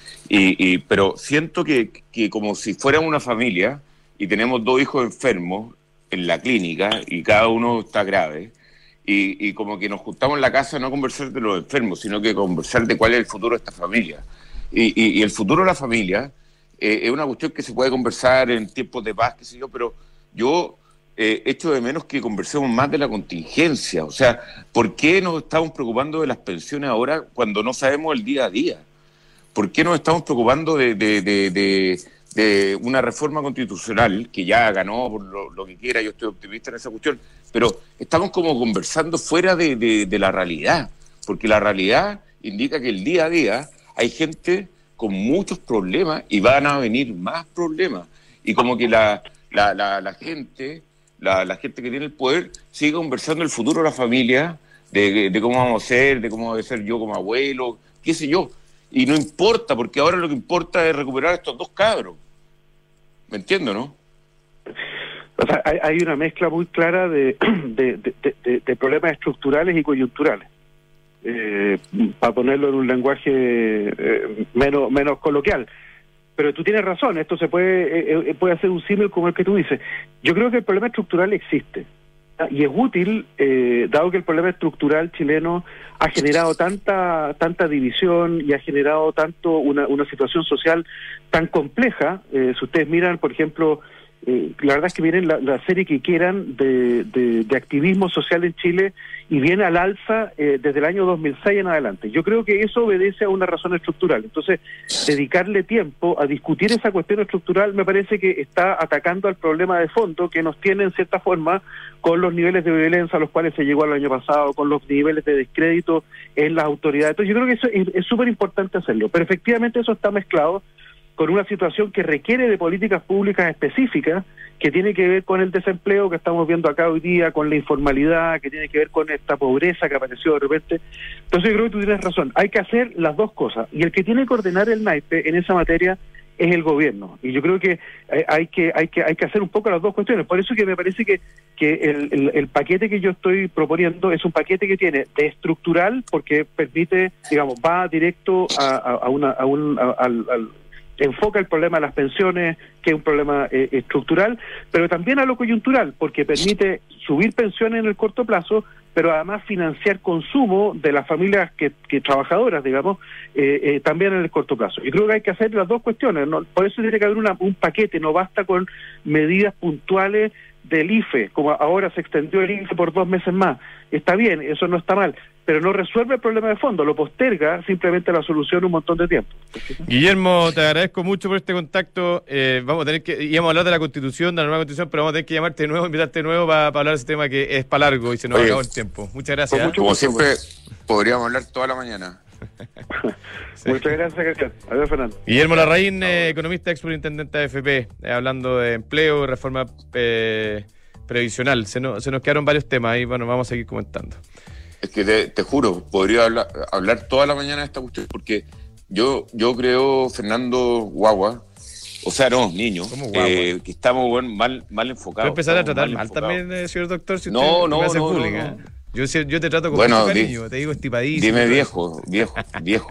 Y, y, pero siento que, que como si fuera una familia y tenemos dos hijos enfermos en la clínica y cada uno está grave, y, y como que nos juntamos en la casa no a conversar de los enfermos, sino que conversar de cuál es el futuro de esta familia. Y, y, y el futuro de la familia eh, es una cuestión que se puede conversar en tiempos de paz, qué sé yo, pero yo... Eh, echo de menos que conversemos más de la contingencia. O sea, ¿por qué nos estamos preocupando de las pensiones ahora cuando no sabemos el día a día? ¿Por qué nos estamos preocupando de, de, de, de, de una reforma constitucional que ya ganó por lo, lo que quiera? Yo estoy optimista en esa cuestión, pero estamos como conversando fuera de, de, de la realidad, porque la realidad indica que el día a día hay gente con muchos problemas y van a venir más problemas. Y como que la, la, la, la gente, la, la gente que tiene el poder sigue conversando el futuro de la familia, de, de cómo vamos a ser, de cómo voy a ser yo como abuelo, qué sé yo. Y no importa, porque ahora lo que importa es recuperar a estos dos cabros. ¿Me entiendo, no? O sea, hay, hay una mezcla muy clara de, de, de, de, de problemas estructurales y coyunturales. Eh, para ponerlo en un lenguaje eh, menos, menos coloquial. Pero tú tienes razón, esto se puede, eh, puede hacer un símil como el que tú dices. Yo creo que el problema estructural existe. Y es útil, eh, dado que el problema estructural chileno ha generado tanta tanta división y ha generado tanto una, una situación social tan compleja. Eh, si ustedes miran, por ejemplo, eh, la verdad es que miren la, la serie que quieran de, de, de activismo social en Chile y viene al alza eh, desde el año dos mil seis en adelante. Yo creo que eso obedece a una razón estructural. Entonces, dedicarle tiempo a discutir esa cuestión estructural me parece que está atacando al problema de fondo que nos tiene en cierta forma con los niveles de violencia a los cuales se llegó el año pasado, con los niveles de descrédito en las autoridades. Entonces, yo creo que eso es súper importante hacerlo. Pero efectivamente eso está mezclado con una situación que requiere de políticas públicas específicas, que tiene que ver con el desempleo que estamos viendo acá hoy día, con la informalidad, que tiene que ver con esta pobreza que apareció de repente. Entonces yo creo que tú tienes razón, hay que hacer las dos cosas, y el que tiene que ordenar el naipe en esa materia es el gobierno, y yo creo que hay que hay que hay que hacer un poco las dos cuestiones. Por eso que me parece que que el, el, el paquete que yo estoy proponiendo es un paquete que tiene de estructural, porque permite, digamos, va directo a, a, a una a un a, al, al enfoca el problema de las pensiones, que es un problema eh, estructural, pero también a lo coyuntural, porque permite subir pensiones en el corto plazo, pero además financiar consumo de las familias que, que trabajadoras, digamos, eh, eh, también en el corto plazo. Yo creo que hay que hacer las dos cuestiones, ¿no? Por eso tiene que haber una, un paquete, no basta con medidas puntuales del I F E, como ahora se extendió el I F E por dos meses más. Está bien, eso no está mal, pero no resuelve el problema de fondo, lo posterga simplemente la solución un montón de tiempo. Guillermo, te agradezco mucho por este contacto. Eh, vamos a tener que, íbamos a hablar de la Constitución, de la nueva Constitución, pero vamos a tener que llamarte de nuevo, invitarte de nuevo para, para hablar de ese tema que es para largo y se nos Oye, acabó el tiempo. Muchas gracias. Como, ¿eh? como siempre, podríamos hablar toda la mañana. Sí. Muchas gracias, Cristian. Adiós, Fernando. Guillermo Larraín, eh, economista, ex superintendente de A F P, eh, hablando de empleo y reforma eh, previsional. Se, no, se nos quedaron varios temas y bueno, vamos a seguir comentando. Es que te, te juro, podría hablar, hablar toda la mañana de esta cuestión, porque yo yo creo, Fernando Guagua, o sea, no, niño, eh, que estamos bueno, mal mal enfocados. ¿Puedo empezar a tratar mal, mal también, eh, señor doctor? Si no, usted no, me hace no, bullying, no, ¿eh? no. Yo, yo te trato con bueno, mucho cariño, di, te digo estipadísimo. Dime viejo, viejo, viejo.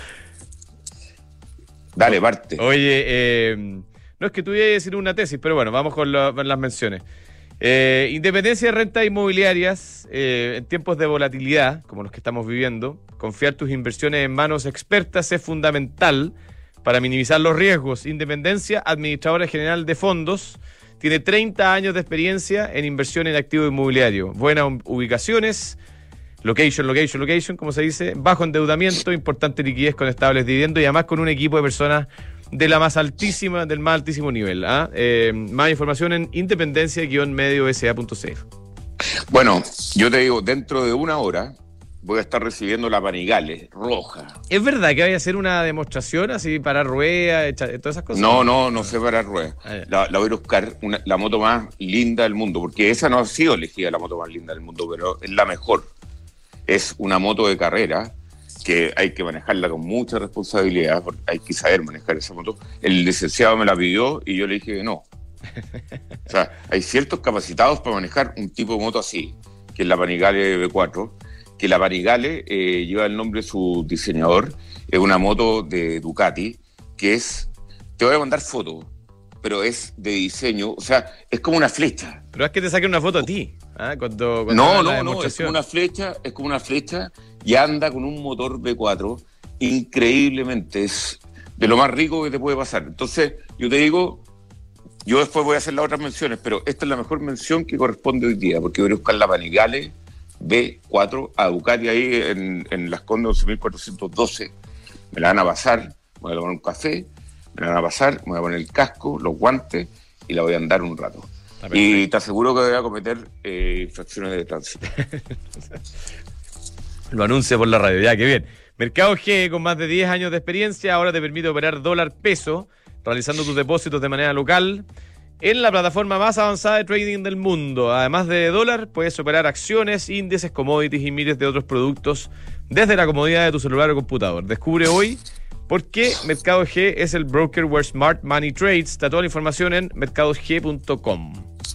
Dale, parte. Oye, eh, no es que tú ibas a decir una tesis, pero bueno, vamos con, lo, con las menciones. Eh, independencia de rentas inmobiliarias eh, en tiempos de volatilidad, como los que estamos viviendo, confiar tus inversiones en manos expertas es fundamental para minimizar los riesgos. Independencia, administradora general de fondos, tiene treinta años de experiencia en inversión en activo inmobiliario, buenas ubicaciones, location, location, location, como se dice, bajo endeudamiento, importante liquidez con estables dividendos y además con un equipo de personas de la más altísima, del más altísimo nivel. ¿ah? Eh, más información en independencia guión medio s a punto c f. Bueno, yo te digo, dentro de una hora voy a estar recibiendo la Panigale roja. ¿Es verdad que vaya a hacer una demostración así para ruedas, todas esas cosas? No, no, no sé para ruedas. Ah, la, la voy a buscar una, la moto más linda del mundo, porque esa no ha sido elegida la moto más linda del mundo, pero es la mejor. Es una moto de carrera que hay que manejarla con mucha responsabilidad, porque hay que saber manejar esa moto. El licenciado me la pidió y yo le dije que no. O sea, hay ciertos capacitados para manejar un tipo de moto así, que es la Panigale V cuatro, que la Panigale eh, lleva el nombre de su diseñador, es una moto de Ducati, que es, te voy a mandar fotos, pero es de diseño, o sea, es como una flecha. Pero es que te saquen una foto a ti. ¿Ah? Cuando, cuando no, no, no, es como una flecha, es como una flecha y anda con un motor V cuatro increíblemente, es de lo más rico que te puede pasar. Entonces, yo te digo, yo después voy a hacer las otras menciones, pero esta es la mejor mención que corresponde hoy día, porque voy a buscar la Panigale V cuatro a Ducati ahí en, en Las Condes once mil cuatrocientos doce. Me la van a pasar, voy a tomar un café, me la van a pasar, me voy a poner el casco, los guantes y la voy a andar un rato. Y te aseguro que voy a cometer eh, infracciones de tránsito. lo anuncia por la radio. Ya, qué bien. Mercado G, con más de diez años de experiencia, ahora te permite operar dólar-peso, realizando tus depósitos de manera local en la plataforma más avanzada de trading del mundo. Además de dólar, puedes operar acciones, índices, commodities y miles de otros productos desde la comodidad de tu celular o computador. Descubre hoy por qué Mercado G es el broker where smart money trades. Está toda la información en mercados g punto com.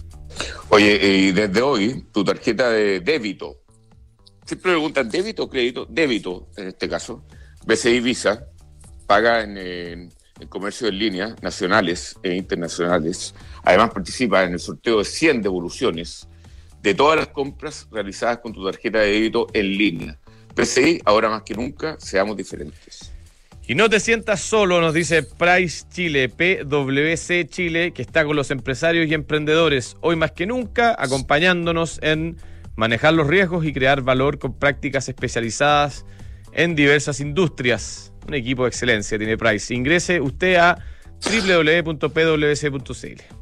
Oye, y desde hoy, tu tarjeta de débito, siempre preguntan débito o crédito, débito en este caso, B C I Visa, paga en, en, en comercio en línea, nacionales e internacionales. Además participa en el sorteo de cien devoluciones de todas las compras realizadas con tu tarjeta de débito en línea. B C I, ahora más que nunca, seamos diferentes. Y no te sientas solo, nos dice Price Chile, P W C Chile, que está con los empresarios y emprendedores hoy más que nunca, acompañándonos en manejar los riesgos y crear valor con prácticas especializadas en diversas industrias. Un equipo de excelencia tiene Price. Ingrese usted a doble u doble u doble u punto p w c punto c l.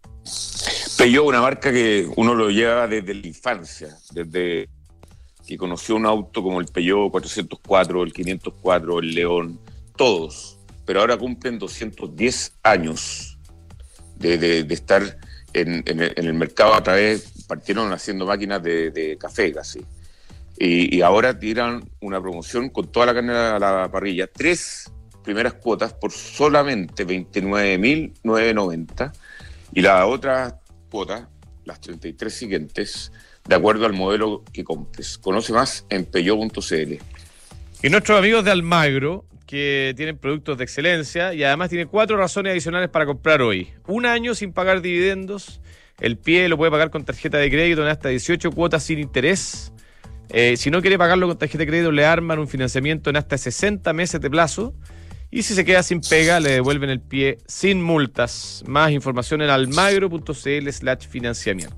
Peugeot, una marca que uno lo lleva desde la infancia, desde que conoció un auto como el Peugeot cuatrocientos cuatro, el quinientos cuatro, el León, todos, pero ahora cumplen doscientos diez años de, de, de estar en, en, el, en el mercado. A través, partieron haciendo máquinas de, de café casi, y, y ahora tiran una promoción con toda la carne a la parrilla, tres primeras cuotas por solamente veintinueve mil novecientos noventa, y las otras cuotas, las treinta y tres siguientes, de acuerdo al modelo que compres. Conoce más en peugeot punto c l. Y nuestros amigos de Almagro, que tienen productos de excelencia y además tienen cuatro razones adicionales para comprar hoy. Un año sin pagar dividendos, el pie lo puede pagar con tarjeta de crédito en hasta dieciocho cuotas sin interés. Eh, si no quiere pagarlo con tarjeta de crédito, le arman un financiamiento en hasta sesenta meses de plazo. Y si se queda sin pega, le devuelven el pie sin multas. Más información en almagro punto c l slash financiamiento.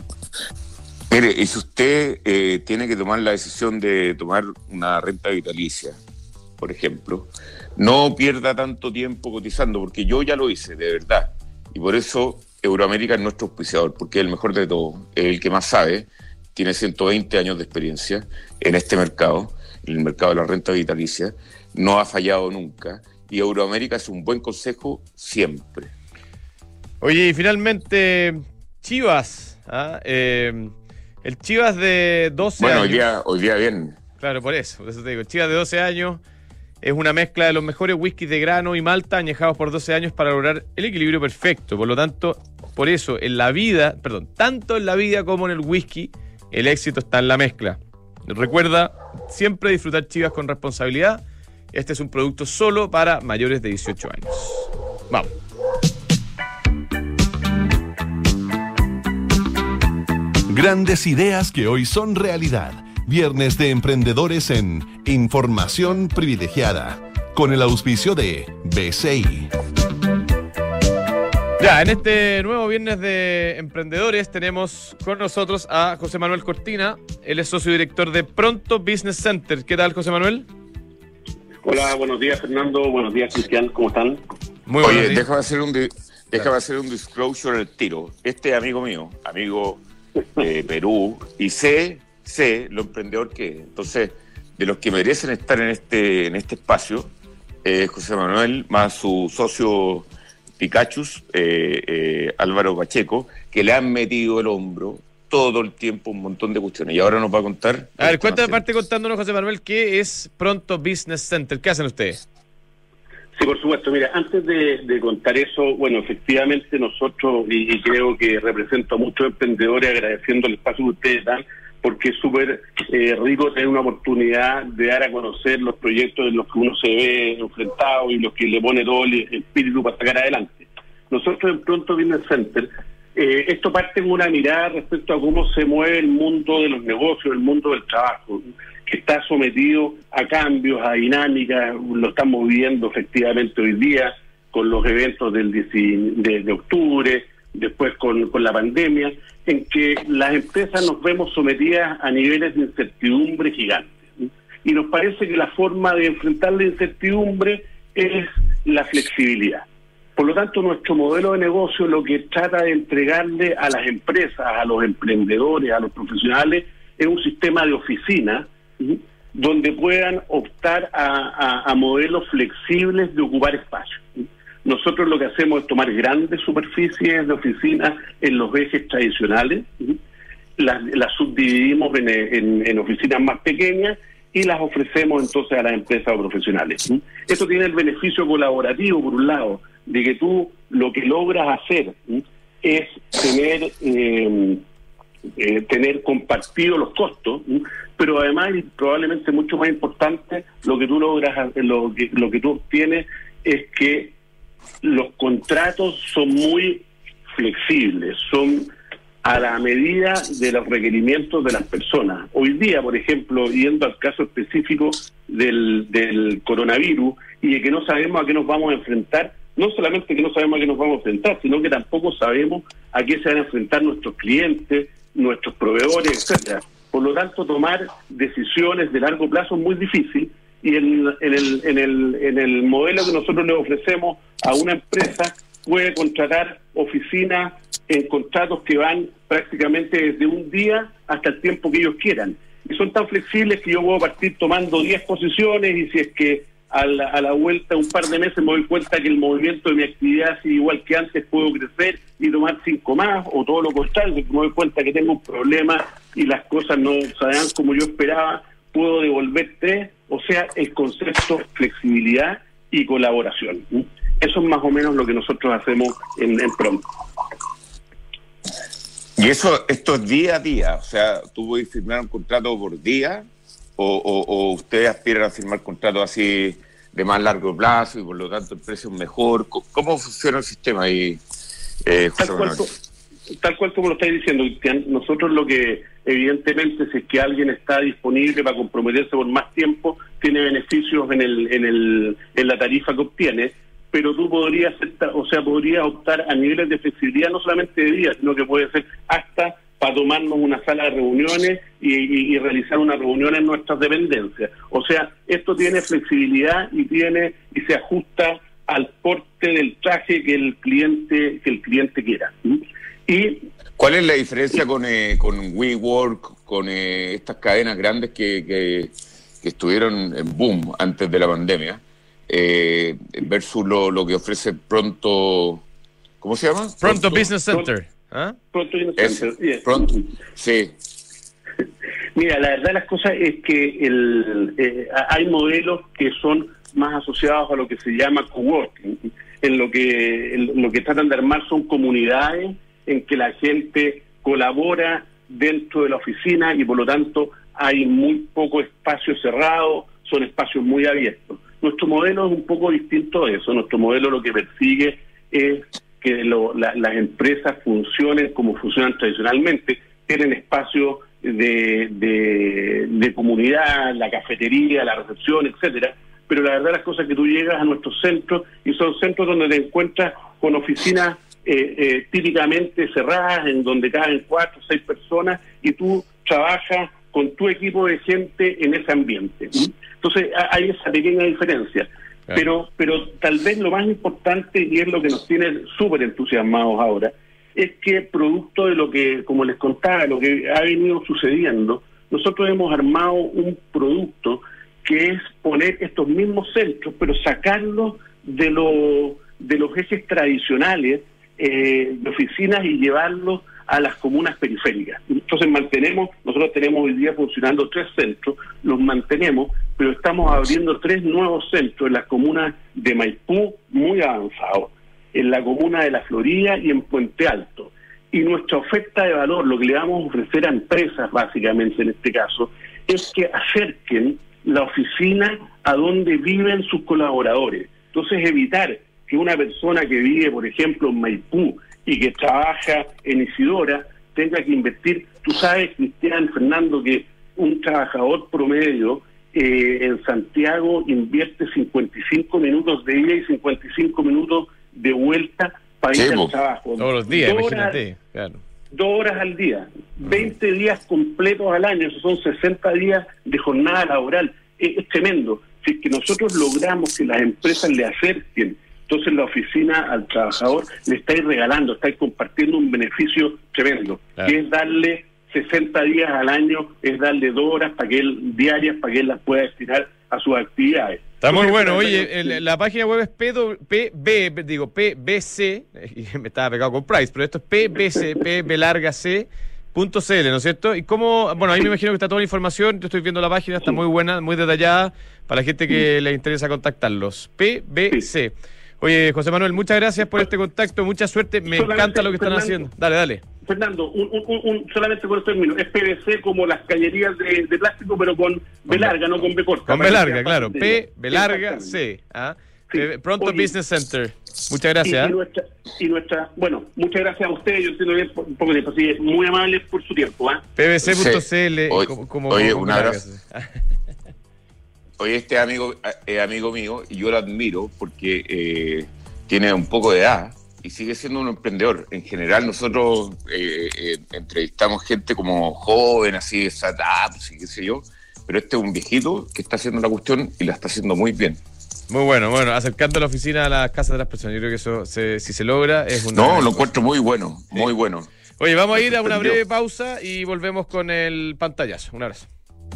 Mire, y si usted eh, tiene que tomar la decisión de tomar una renta vitalicia, por ejemplo, no pierda tanto tiempo cotizando, porque yo ya lo hice, de verdad. Y por eso Euroamérica es nuestro auspiciador, porque es el mejor de todos, es el que más sabe, tiene ciento veinte años de experiencia en este mercado, en el mercado de la renta vitalicia, no ha fallado nunca, y Euroamérica es un buen consejo siempre. Oye, y finalmente, Chivas, ¿ah? eh, el Chivas de doce bueno, años... Bueno, hoy día, hoy día bien. Claro, por eso, por eso te digo, el Chivas de doce años es una mezcla de los mejores whiskies de grano y malta añejados por doce años para lograr el equilibrio perfecto. Por lo tanto, por eso, en la vida, perdón, tanto en la vida como en el whisky, el éxito está en la mezcla. Recuerda siempre disfrutar Chivas con responsabilidad. Este es un producto solo para mayores de dieciocho años. Vamos. Grandes ideas que hoy son realidad. Viernes de Emprendedores en Información Privilegiada, con el auspicio de B C I. Ya, en este nuevo Viernes de Emprendedores tenemos con nosotros a José Manuel Cortina. Él es socio director de Pronto Business Center. ¿Qué tal, José Manuel? Hola, buenos días, Fernando. Buenos días, Cristian. ¿Cómo están? Muy bien. Oye, déjame hacer un, di- déjame hacer un disclosure al tiro. Este es amigo mío, amigo de Perú, y sé... sé lo emprendedor que es. Entonces, de los que merecen estar en este en este espacio, eh, José Manuel, más su socio Pikachu, eh, eh, Álvaro Pacheco, que le han metido el hombro todo el tiempo un montón de cuestiones. Y ahora nos va a contar... A ver, cuéntame parte contándonos, José Manuel, ¿qué es Pronto Business Center? ¿Qué hacen ustedes? Sí, por supuesto. Mira, antes de, de contar eso, bueno, efectivamente nosotros, y, y creo que represento a muchos emprendedores agradeciendo el espacio que ustedes dan, porque es súper eh, rico tener una oportunidad de dar a conocer los proyectos en los que uno se ve enfrentado y los que le pone todo el espíritu para sacar adelante. Nosotros en Pronto Business Center, eh, esto parte con una mirada respecto a cómo se mueve el mundo de los negocios, el mundo del trabajo, que está sometido a cambios, a dinámicas. Lo estamos viviendo efectivamente hoy día con los eventos del diez de, de octubre, después con, con la pandemia, en que las empresas nos vemos sometidas a niveles de incertidumbre gigantes. Y nos parece que la forma de enfrentar la incertidumbre es la flexibilidad. Por lo tanto, nuestro modelo de negocio lo que trata de entregarle a las empresas, a los emprendedores, a los profesionales, es un sistema de oficina, ¿sí?, donde puedan optar a, a, a modelos flexibles de ocupar espacio. Nosotros lo que hacemos es tomar grandes superficies de oficinas en los ejes tradicionales, las, las subdividimos en, en, en oficinas más pequeñas y las ofrecemos entonces a las empresas o profesionales. Esto tiene el beneficio colaborativo, por un lado, de que tú lo que logras hacer es tener eh, eh, tener compartido los costos, pero además, y probablemente mucho más importante, lo que tú logras, lo que, lo que tú obtienes es que los contratos son muy flexibles, son a la medida de los requerimientos de las personas. Hoy día, por ejemplo, yendo al caso específico del, del coronavirus y de que no sabemos a qué nos vamos a enfrentar, no solamente que no sabemos a qué nos vamos a enfrentar, sino que tampoco sabemos a qué se van a enfrentar nuestros clientes, nuestros proveedores, etcétera. Por lo tanto, tomar decisiones de largo plazo es muy difícil, y en, en, el, en, el, en el modelo que nosotros le ofrecemos a una empresa, puede contratar oficinas en contratos que van prácticamente desde un día hasta el tiempo que ellos quieran. Y son tan flexibles que yo puedo partir tomando diez posiciones, y si es que a la, a la vuelta de un par de meses me doy cuenta que el movimiento de mi actividad sigue igual que antes, puedo crecer y tomar cinco más, o todo lo contrario, si me doy cuenta que tengo un problema y las cosas no se dan como yo esperaba, puedo devolver tres. O sea, el concepto flexibilidad y colaboración. Eso es más o menos lo que nosotros hacemos en, en Pronto. Y eso, esto es día a día, o sea, ¿tú puedes firmar un contrato por día o, o, o ustedes aspiran a firmar contratos así de más largo plazo y por lo tanto el precio es mejor? ¿Cómo funciona el sistema ahí, eh, José tal, cual, Manuel? tal cual como lo estáis diciendo, Cristian, nosotros lo que evidentemente, si es que alguien está disponible para comprometerse por más tiempo, tiene beneficios en el en el en la tarifa que obtiene, pero tú podrías, o sea, podrías optar a niveles de flexibilidad no solamente de día, sino que puede ser hasta para tomarnos una sala de reuniones y, y, y realizar una reunión en nuestras dependencias. O sea, esto tiene flexibilidad y tiene y se ajusta al porte del traje que el cliente que el cliente quiera. Y ¿cuál es la diferencia con eh, con WeWork, con eh, estas cadenas grandes que, que, que estuvieron en boom antes de la pandemia, eh, versus lo, lo que ofrece Pronto, ¿cómo se llama? Pronto, Pronto Business Center. ¿Ah? Pronto Business es, Center. Yeah. Pronto, sí. Mira, la verdad de las cosas es que el, eh, hay modelos que son más asociados a lo que se llama coworking, en lo que en lo que tratan de armar son comunidades en que la gente colabora dentro de la oficina y por lo tanto hay muy poco espacio cerrado, son espacios muy abiertos. Nuestro modelo es un poco distinto de eso. Nuestro modelo lo que persigue es que lo, la, las empresas funcionen como funcionan tradicionalmente, tienen espacios de, de, de comunidad, la cafetería, la recepción, etcétera. Pero la verdad las cosas es que tú llegas a nuestros centros y son centros donde te encuentras con oficinas eh, eh, típicamente cerradas, en donde caben cuatro o seis personas y tú trabajas con tu equipo de gente en ese ambiente. Entonces hay esa pequeña diferencia. Claro. Pero pero tal vez lo más importante, y es lo que nos tiene súper entusiasmados ahora, es que producto de lo que, como les contaba, lo que ha venido sucediendo, nosotros hemos armado un producto que es poner estos mismos centros, pero sacarlos de, lo, de los ejes tradicionales eh, de oficinas y llevarlos a las comunas periféricas. Entonces mantenemos, nosotros tenemos hoy día funcionando tres centros, los mantenemos, pero estamos abriendo tres nuevos centros en las comunas de Maipú, muy avanzados, en la comuna de La Florida y en Puente Alto. Y nuestra oferta de valor, lo que le vamos a ofrecer a empresas básicamente en este caso, es que acerquen la oficina a donde viven sus colaboradores. Entonces evitar que una persona que vive, por ejemplo, en Maipú y que trabaja en Isidora tenga que invertir. Tú sabes, Cristian, Fernando, que un trabajador promedio eh, en Santiago invierte cincuenta y cinco minutos de ida y cincuenta y cinco minutos de vuelta para sí, ir al trabajo. Todos los días, dos imagínate. Horas, claro. Dos horas al día, veinte días completos al año, esos son sesenta días de jornada laboral. Es, es tremendo. Si es que nosotros logramos que las empresas le acerquen entonces la oficina al trabajador, le estáis regalando, estáis compartiendo un beneficio tremendo, claro, que es darle sesenta días al año es darle dos horas para que él, diarias para que él las pueda destinar a sus actividades. Está muy bueno. Oye, el, la página web es P B, digo, P B C, me estaba pegado con Price, pero esto es P B C, P B larga C punto C L, ¿no es cierto? Y cómo, bueno, ahí me imagino que está toda la información, yo estoy viendo la página, está muy buena, muy detallada, para la gente que le interesa contactarlos. P B C. Oye, José Manuel, muchas gracias por este contacto, mucha suerte, me solamente, encanta lo que están Fernando, haciendo. Dale, dale. Fernando, un, un, un, solamente por el término, es P V C como las cañerías de, de plástico, pero con B larga, no con B corta. Con B larga, claro, P, B larga, C. ¿ah? Sí. Pronto Oye, Business Center. Muchas gracias. Y, y, nuestra, y nuestra, bueno, muchas gracias a ustedes, yo entiendo bien por un poco de tiempo, así muy amables por su tiempo. ¿eh? P B C punto C L, sí. como, como, Oye, como un abrazo. Oye, este amigo es eh, amigo mío y yo lo admiro porque eh, tiene un poco de edad y sigue siendo un emprendedor. En general nosotros eh, eh, entrevistamos gente como joven, así de startups y qué sé yo, pero este es un viejito que está haciendo la cuestión y la está haciendo muy bien. Muy bueno, bueno, acercando la oficina a las casas de las personas. Yo creo que eso, se, si se logra, es una... No, lo encuentro muy bueno, muy sí. bueno. Oye, vamos a ir a una breve pausa y volvemos con el pantallazo. Un abrazo.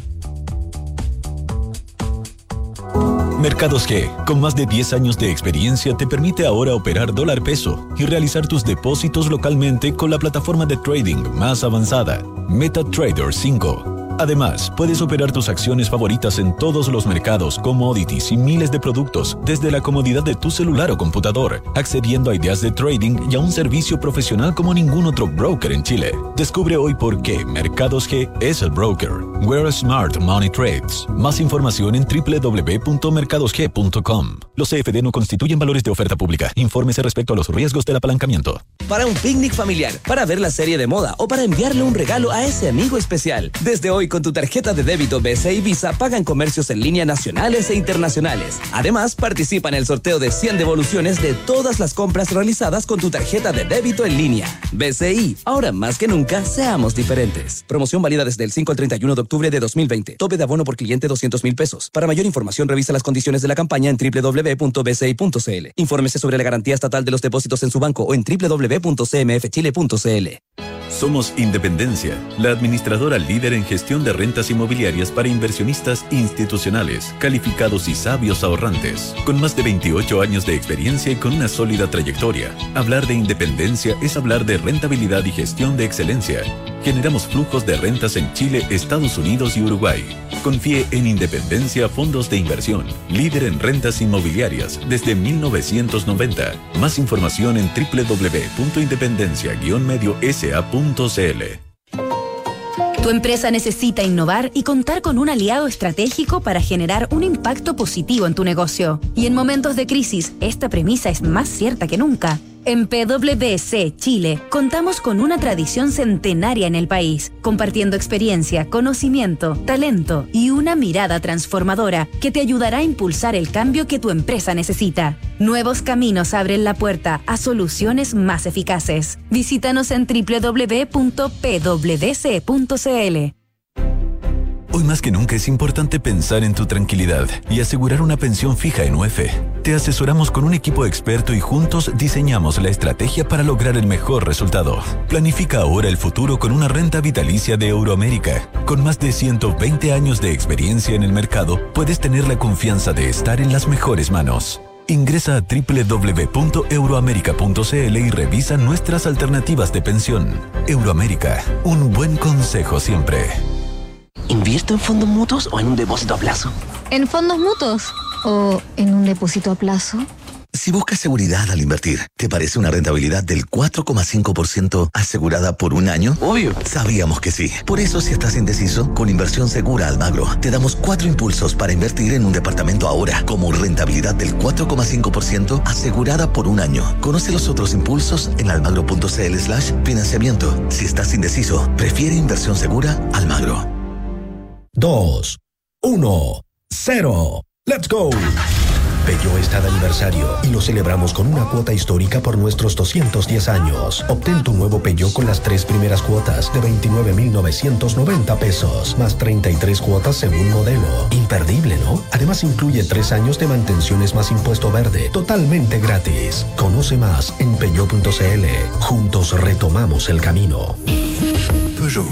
Mercados G, con más de diez años de experiencia, te permite ahora operar dólar peso y realizar tus depósitos localmente con la plataforma de trading más avanzada, MetaTrader cinco. Además, puedes operar tus acciones favoritas en todos los mercados, commodities y miles de productos desde la comodidad de tu celular o computador, accediendo a ideas de trading y a un servicio profesional como ningún otro broker en Chile. Descubre hoy por qué Mercados G es el broker. Where Smart Money Trades. Más información en doble u doble u doble u punto mercados g punto com. Los C F D no constituyen valores de oferta pública. Infórmese respecto a los riesgos del apalancamiento. Para un picnic familiar, para ver la serie de moda o para enviarle un regalo a ese amigo especial. Desde hoy, con tu tarjeta de débito B C I Visa, pagan comercios en línea nacionales e internacionales. Además, participa en el sorteo de cien devoluciones de todas las compras realizadas con tu tarjeta de débito en línea. B C I, ahora más que nunca, seamos diferentes. Promoción válida desde el cinco al treinta y uno de octubre de dos mil veinte. Tope de abono por cliente doscientos mil pesos. Para mayor información, revisa las condiciones de la campaña en doble u doble u doble u punto b c i punto c l. Infórmese sobre la garantía estatal de los depósitos en su banco o en doble u doble u doble u punto c m f chile punto c l. Somos Independencia, la administradora líder en gestión de rentas inmobiliarias para inversionistas institucionales, calificados y sabios ahorrantes. Con más de veintiocho años de experiencia y con una sólida trayectoria, hablar de independencia es hablar de rentabilidad y gestión de excelencia. Generamos flujos de rentas en Chile, Estados Unidos y Uruguay. Confíe en Independencia Fondos de Inversión, líder en rentas inmobiliarias desde mil novecientos noventa. Más información en doble u doble u doble u punto independencia guion medio s a punto c l. Tu empresa necesita innovar y contar con un aliado estratégico para generar un impacto positivo en tu negocio. Y en momentos de crisis, esta premisa es más cierta que nunca. En P W C Chile contamos con una tradición centenaria en el país, compartiendo experiencia, conocimiento, talento y una mirada transformadora que te ayudará a impulsar el cambio que tu empresa necesita. Nuevos caminos abren la puerta a soluciones más eficaces. Visítanos en doble u doble u doble u punto p w d c punto c l. Hoy más que nunca es importante pensar en tu tranquilidad y asegurar una pensión fija en U E F. Te asesoramos con un equipo experto y juntos diseñamos la estrategia para lograr el mejor resultado. Planifica ahora el futuro con una renta vitalicia de Euroamérica. Con más de ciento veinte años de experiencia en el mercado, puedes tener la confianza de estar en las mejores manos. Ingresa a doble u doble u doble u punto euroamerica punto c l y revisa nuestras alternativas de pensión. Euroamérica, un buen consejo siempre. ¿Invierto en fondos mutuos o en un depósito a plazo? ¿En fondos mutuos o en un depósito a plazo? Si buscas seguridad al invertir, ¿te parece una rentabilidad del cuatro coma cinco por ciento asegurada por un año? Obvio. Sabíamos que sí. Por eso, si estás indeciso, con Inversión Segura Almagro, te damos cuatro impulsos para invertir en un departamento ahora, como rentabilidad del cuatro coma cinco por ciento asegurada por un año. Conoce los otros impulsos en almagro punto c l slash financiamiento. Si estás indeciso, prefiere Inversión Segura Almagro. dos, uno, cero. ¡Let's go! Peugeot está de aniversario y lo celebramos con una cuota histórica por nuestros doscientos diez años. Obtén tu nuevo Peugeot con las tres primeras cuotas de veintinueve mil novecientos noventa pesos, más treinta y tres cuotas según modelo. Imperdible, ¿no? Además incluye tres años de mantenciones más impuesto verde, totalmente gratis. Conoce más en peugeot punto c l. Juntos retomamos el camino. toujours.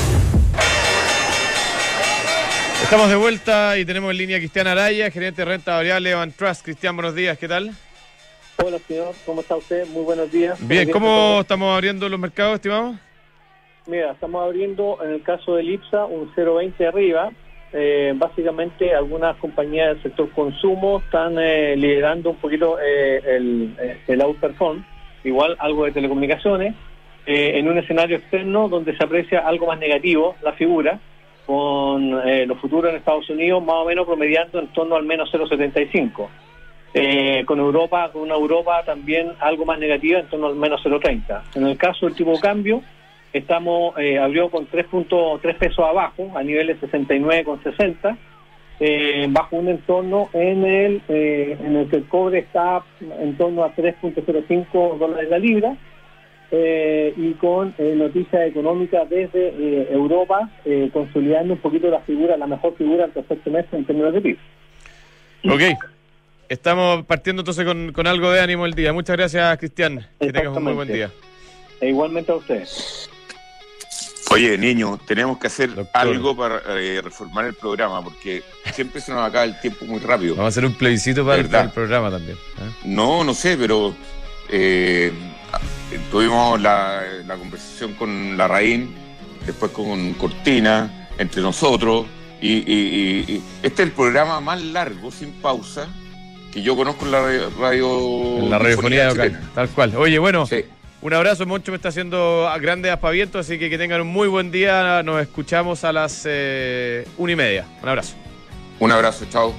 Estamos de vuelta y tenemos en línea a Cristian Araya, gerente de renta variable Van Trust. Cristian, buenos días, ¿qué tal? Hola, señor, ¿cómo está usted? Muy buenos días. Bien, ¿cómo estamos abriendo los mercados, estimado? Mira, estamos abriendo, en el caso del IPSA, un cero punto veinte arriba. Eh, básicamente, algunas compañías del sector consumo están eh, liderando un poquito eh, el, el outperform, igual algo de telecomunicaciones, eh, en un escenario externo donde se aprecia algo más negativo la figura, con eh, los futuros en Estados Unidos más o menos promediando en torno al menos cero punto setenta y cinco. Eh, con Europa, con una Europa también algo más negativa, en torno al menos cero punto treinta. En el caso del tipo de cambio, estamos eh, abrió con tres punto tres pesos abajo, a niveles sesenta y nueve con sesenta, eh, bajo un entorno en el eh, en el que el cobre está en torno a tres punto cero cinco dólares la libra, eh, y con eh, noticias económicas desde eh, Europa, eh, consolidando un poquito la figura, la mejor figura del tercer semestre en términos de P I B. Ok. Estamos partiendo entonces con, con algo de ánimo el día. Muchas gracias, Cristian. Que tengas un muy buen día. E igualmente a ustedes. Oye, niño, tenemos que hacer Doctor. algo para eh, reformar el programa, porque siempre se nos acaba el tiempo muy rápido. Vamos a hacer un plebiscito para, el, para el programa también. ¿eh? No, no sé, pero eh, tuvimos la, la conversación con Larraín, después con Cortina, entre nosotros, y, y, y, y este es el programa más largo, sin pausa, que yo conozco en la radio. En la radiofonía local, tal cual. Oye, bueno, sí. Un abrazo, Moncho me está haciendo grandes aspavientos, así que que tengan un muy buen día. Nos escuchamos a las eh, una y media. Un abrazo. Un abrazo, chao.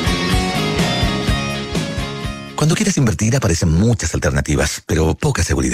Cuando quieres invertir aparecen muchas alternativas, pero poca seguridad.